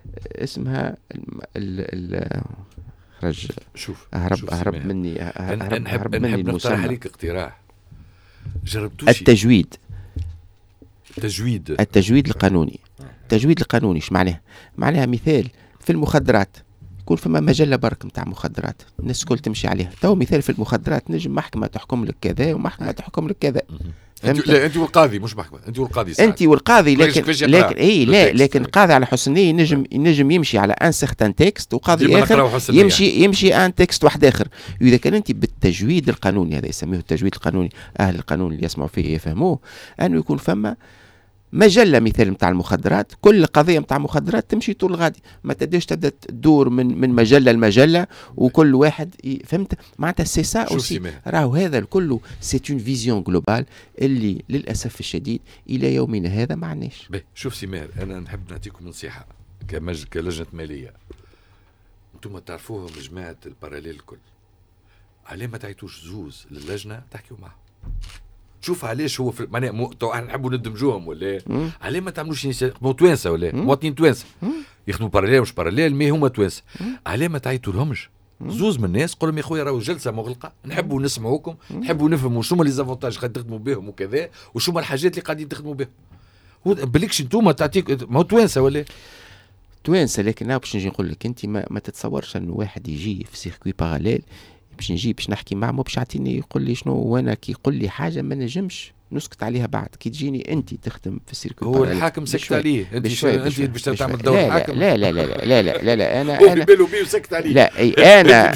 اسمها ال ال خرج شوف أهرب شوف أهرب سميها. مني أهرب, أهرب, أهرب مني المسمى. نقترح عليك اقتراح جربتوش التجويد التجويد التجويد القانوني. التجويد القانوني ايش معناه؟ معناها مثال في المخدرات يكون فما مجلة برك متاع مخدرات الناس كل تمشي عليها، تو مثال في المخدرات نجم محكمة تحكم لك كذا ومحكمة تحكم لك كذا، انت لا انت والقاضي مش محكمه، انت والقاضي ساعات. انت والقاضي لكن لكن اي لا لكن القاضي على حسن نيه ينجم ينجم يمشي على ان سيغتان تكست وقاضي اخر يمشي يمشي ان تكست واحد اخر. اذا كان انت بالتجويد القانوني، هذا يسميه التجويد القانوني، اهل القانون اللي يسمعوا فيه يفهموه، انه يكون فما مجله مثال نتاع المخدرات، كل قضيه نتاع مخدرات تمشي طول غادي، ما تديش تبدا تدور من من مجله لمجله وكل واحد فهمت معناتها سي سا اوسي. راهو هذا الكل سي اون فيزيون جلوبال اللي للاسف الشديد الى يومنا هذا ما عندناش. شوف سي ماهر، انا نحب نعطيكم نصيحه كمج كلجنه ماليه، انتم تعرفوهم جماعه الباراليل الكل، عليه ما تعيطوش زوز للجنه تحكيوا معهم. شوف علاش هو في معناها مو... تو احنا نحبوا ندمجوهم ولا علاه ما تعملوش مو توانسه ولا مواطنين توانسه يخدموا باراليل مش باراليل مي هما توانسه، علاه ما تعيطوا لهمش زوز من الناس قول لهم يا خويا راهو جلسه مغلقه، نحبوا نسمعوكم، نحبوا نفهموا شو هما لي زافونتاج قاعد تخدموا بهم وكذا، وشو هما الحاجات اللي قاعدين تخدموا بهم. بالكش انتوما تعطيك ما هو توانسه ولا توانسه، لكن انا باش نجي نقول لك انت ما, ما تتصورش انه واحد يجي في سيركوي باراليل باش نجي باش نحكي معه باش يعطيني يقول لي شنو، وانا كي يقول لي حاجه ما نجمش نسكت عليها بعد. كي تجيني انت تخدم في السيركو هو الحاكم سكت عليه، انت بشوي انت باش تعمل دور الحاكم. لا لا لا لا لا لا لا انا انا بالو بيه وسكت عليه. لا اي انا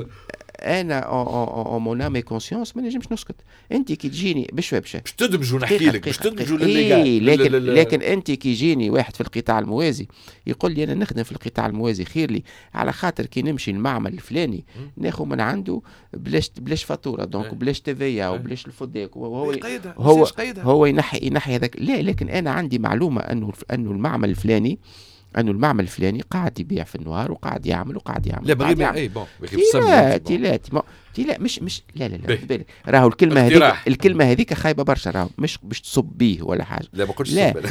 انا اون مون ام كونسيونس ما نجمش نسكت. انت كي تجيني بشوي بشوي باش تدمجوا نحكي لك باش تدمجوا للي لكن لكن انت كي يجيني واحد في القطاع الموازي يقول لي انا نخدم في القطاع الموازي خير لي، على خاطر كي نمشي المعمل الفلاني ناخذ من عنده بلاش بلاش فاتوره دونك بلاش تيفيا وبلاش الفوديك، وهو هو هو ينحي ينحي هذاك. لا لكن انا عندي معلومه انه انه المعمل الفلاني انه المعمل الفلاني قاعد يبيع في النهار وقاعد يعمل وقاعد يعمل. لا بغير اي بون لا لا لا مش مش لا لا لا بالك راهو الكلمه هذيك الكلمه هذيك خايبه برشا، راهو مش باش تصب بيه ولا حاجه. لا ما قلتش لا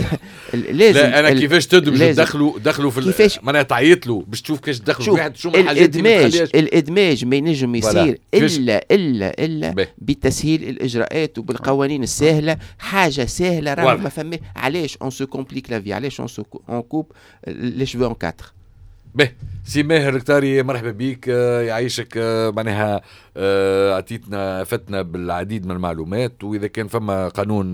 لازم. لا انا كيفاش تدمج دخلوا دخلوا في معناها تعيط له باش تشوف كيفاش تدخلوا واحد شو الحاجات الادماج الادماج ما ينجم يصير الا الا الا بتسهيل الاجراءات وبالقوانين السهله. حاجه سهله راهو ما فما علاش اون سو كومبليك لا في، علاش اون سو اون كوب لي شوفو اون كاتر. به سي ماهر الكتاري مرحبا بيك، يعيشك. معناها عطيتنا فتنا بالعديد من المعلومات، واذا كان فما قانون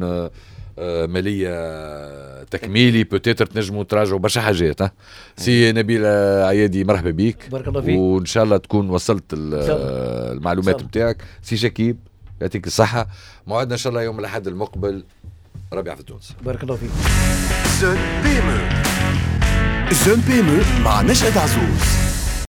ماليه تكميلي بوتيتر تنجموا تراجعوا برشا حاجات. ها سي نبيل عيادي مرحبا بيك، بارك الله فيك، وان شاء الله تكون وصلت المعلومات بتاعك. سي شكيب يعطيك الصحه، موعدنا ان شاء الله يوم الاحد المقبل، ربيع في تونس. بارك الله فيك. زون بي ام زون بي ام مع نشأة عزوز.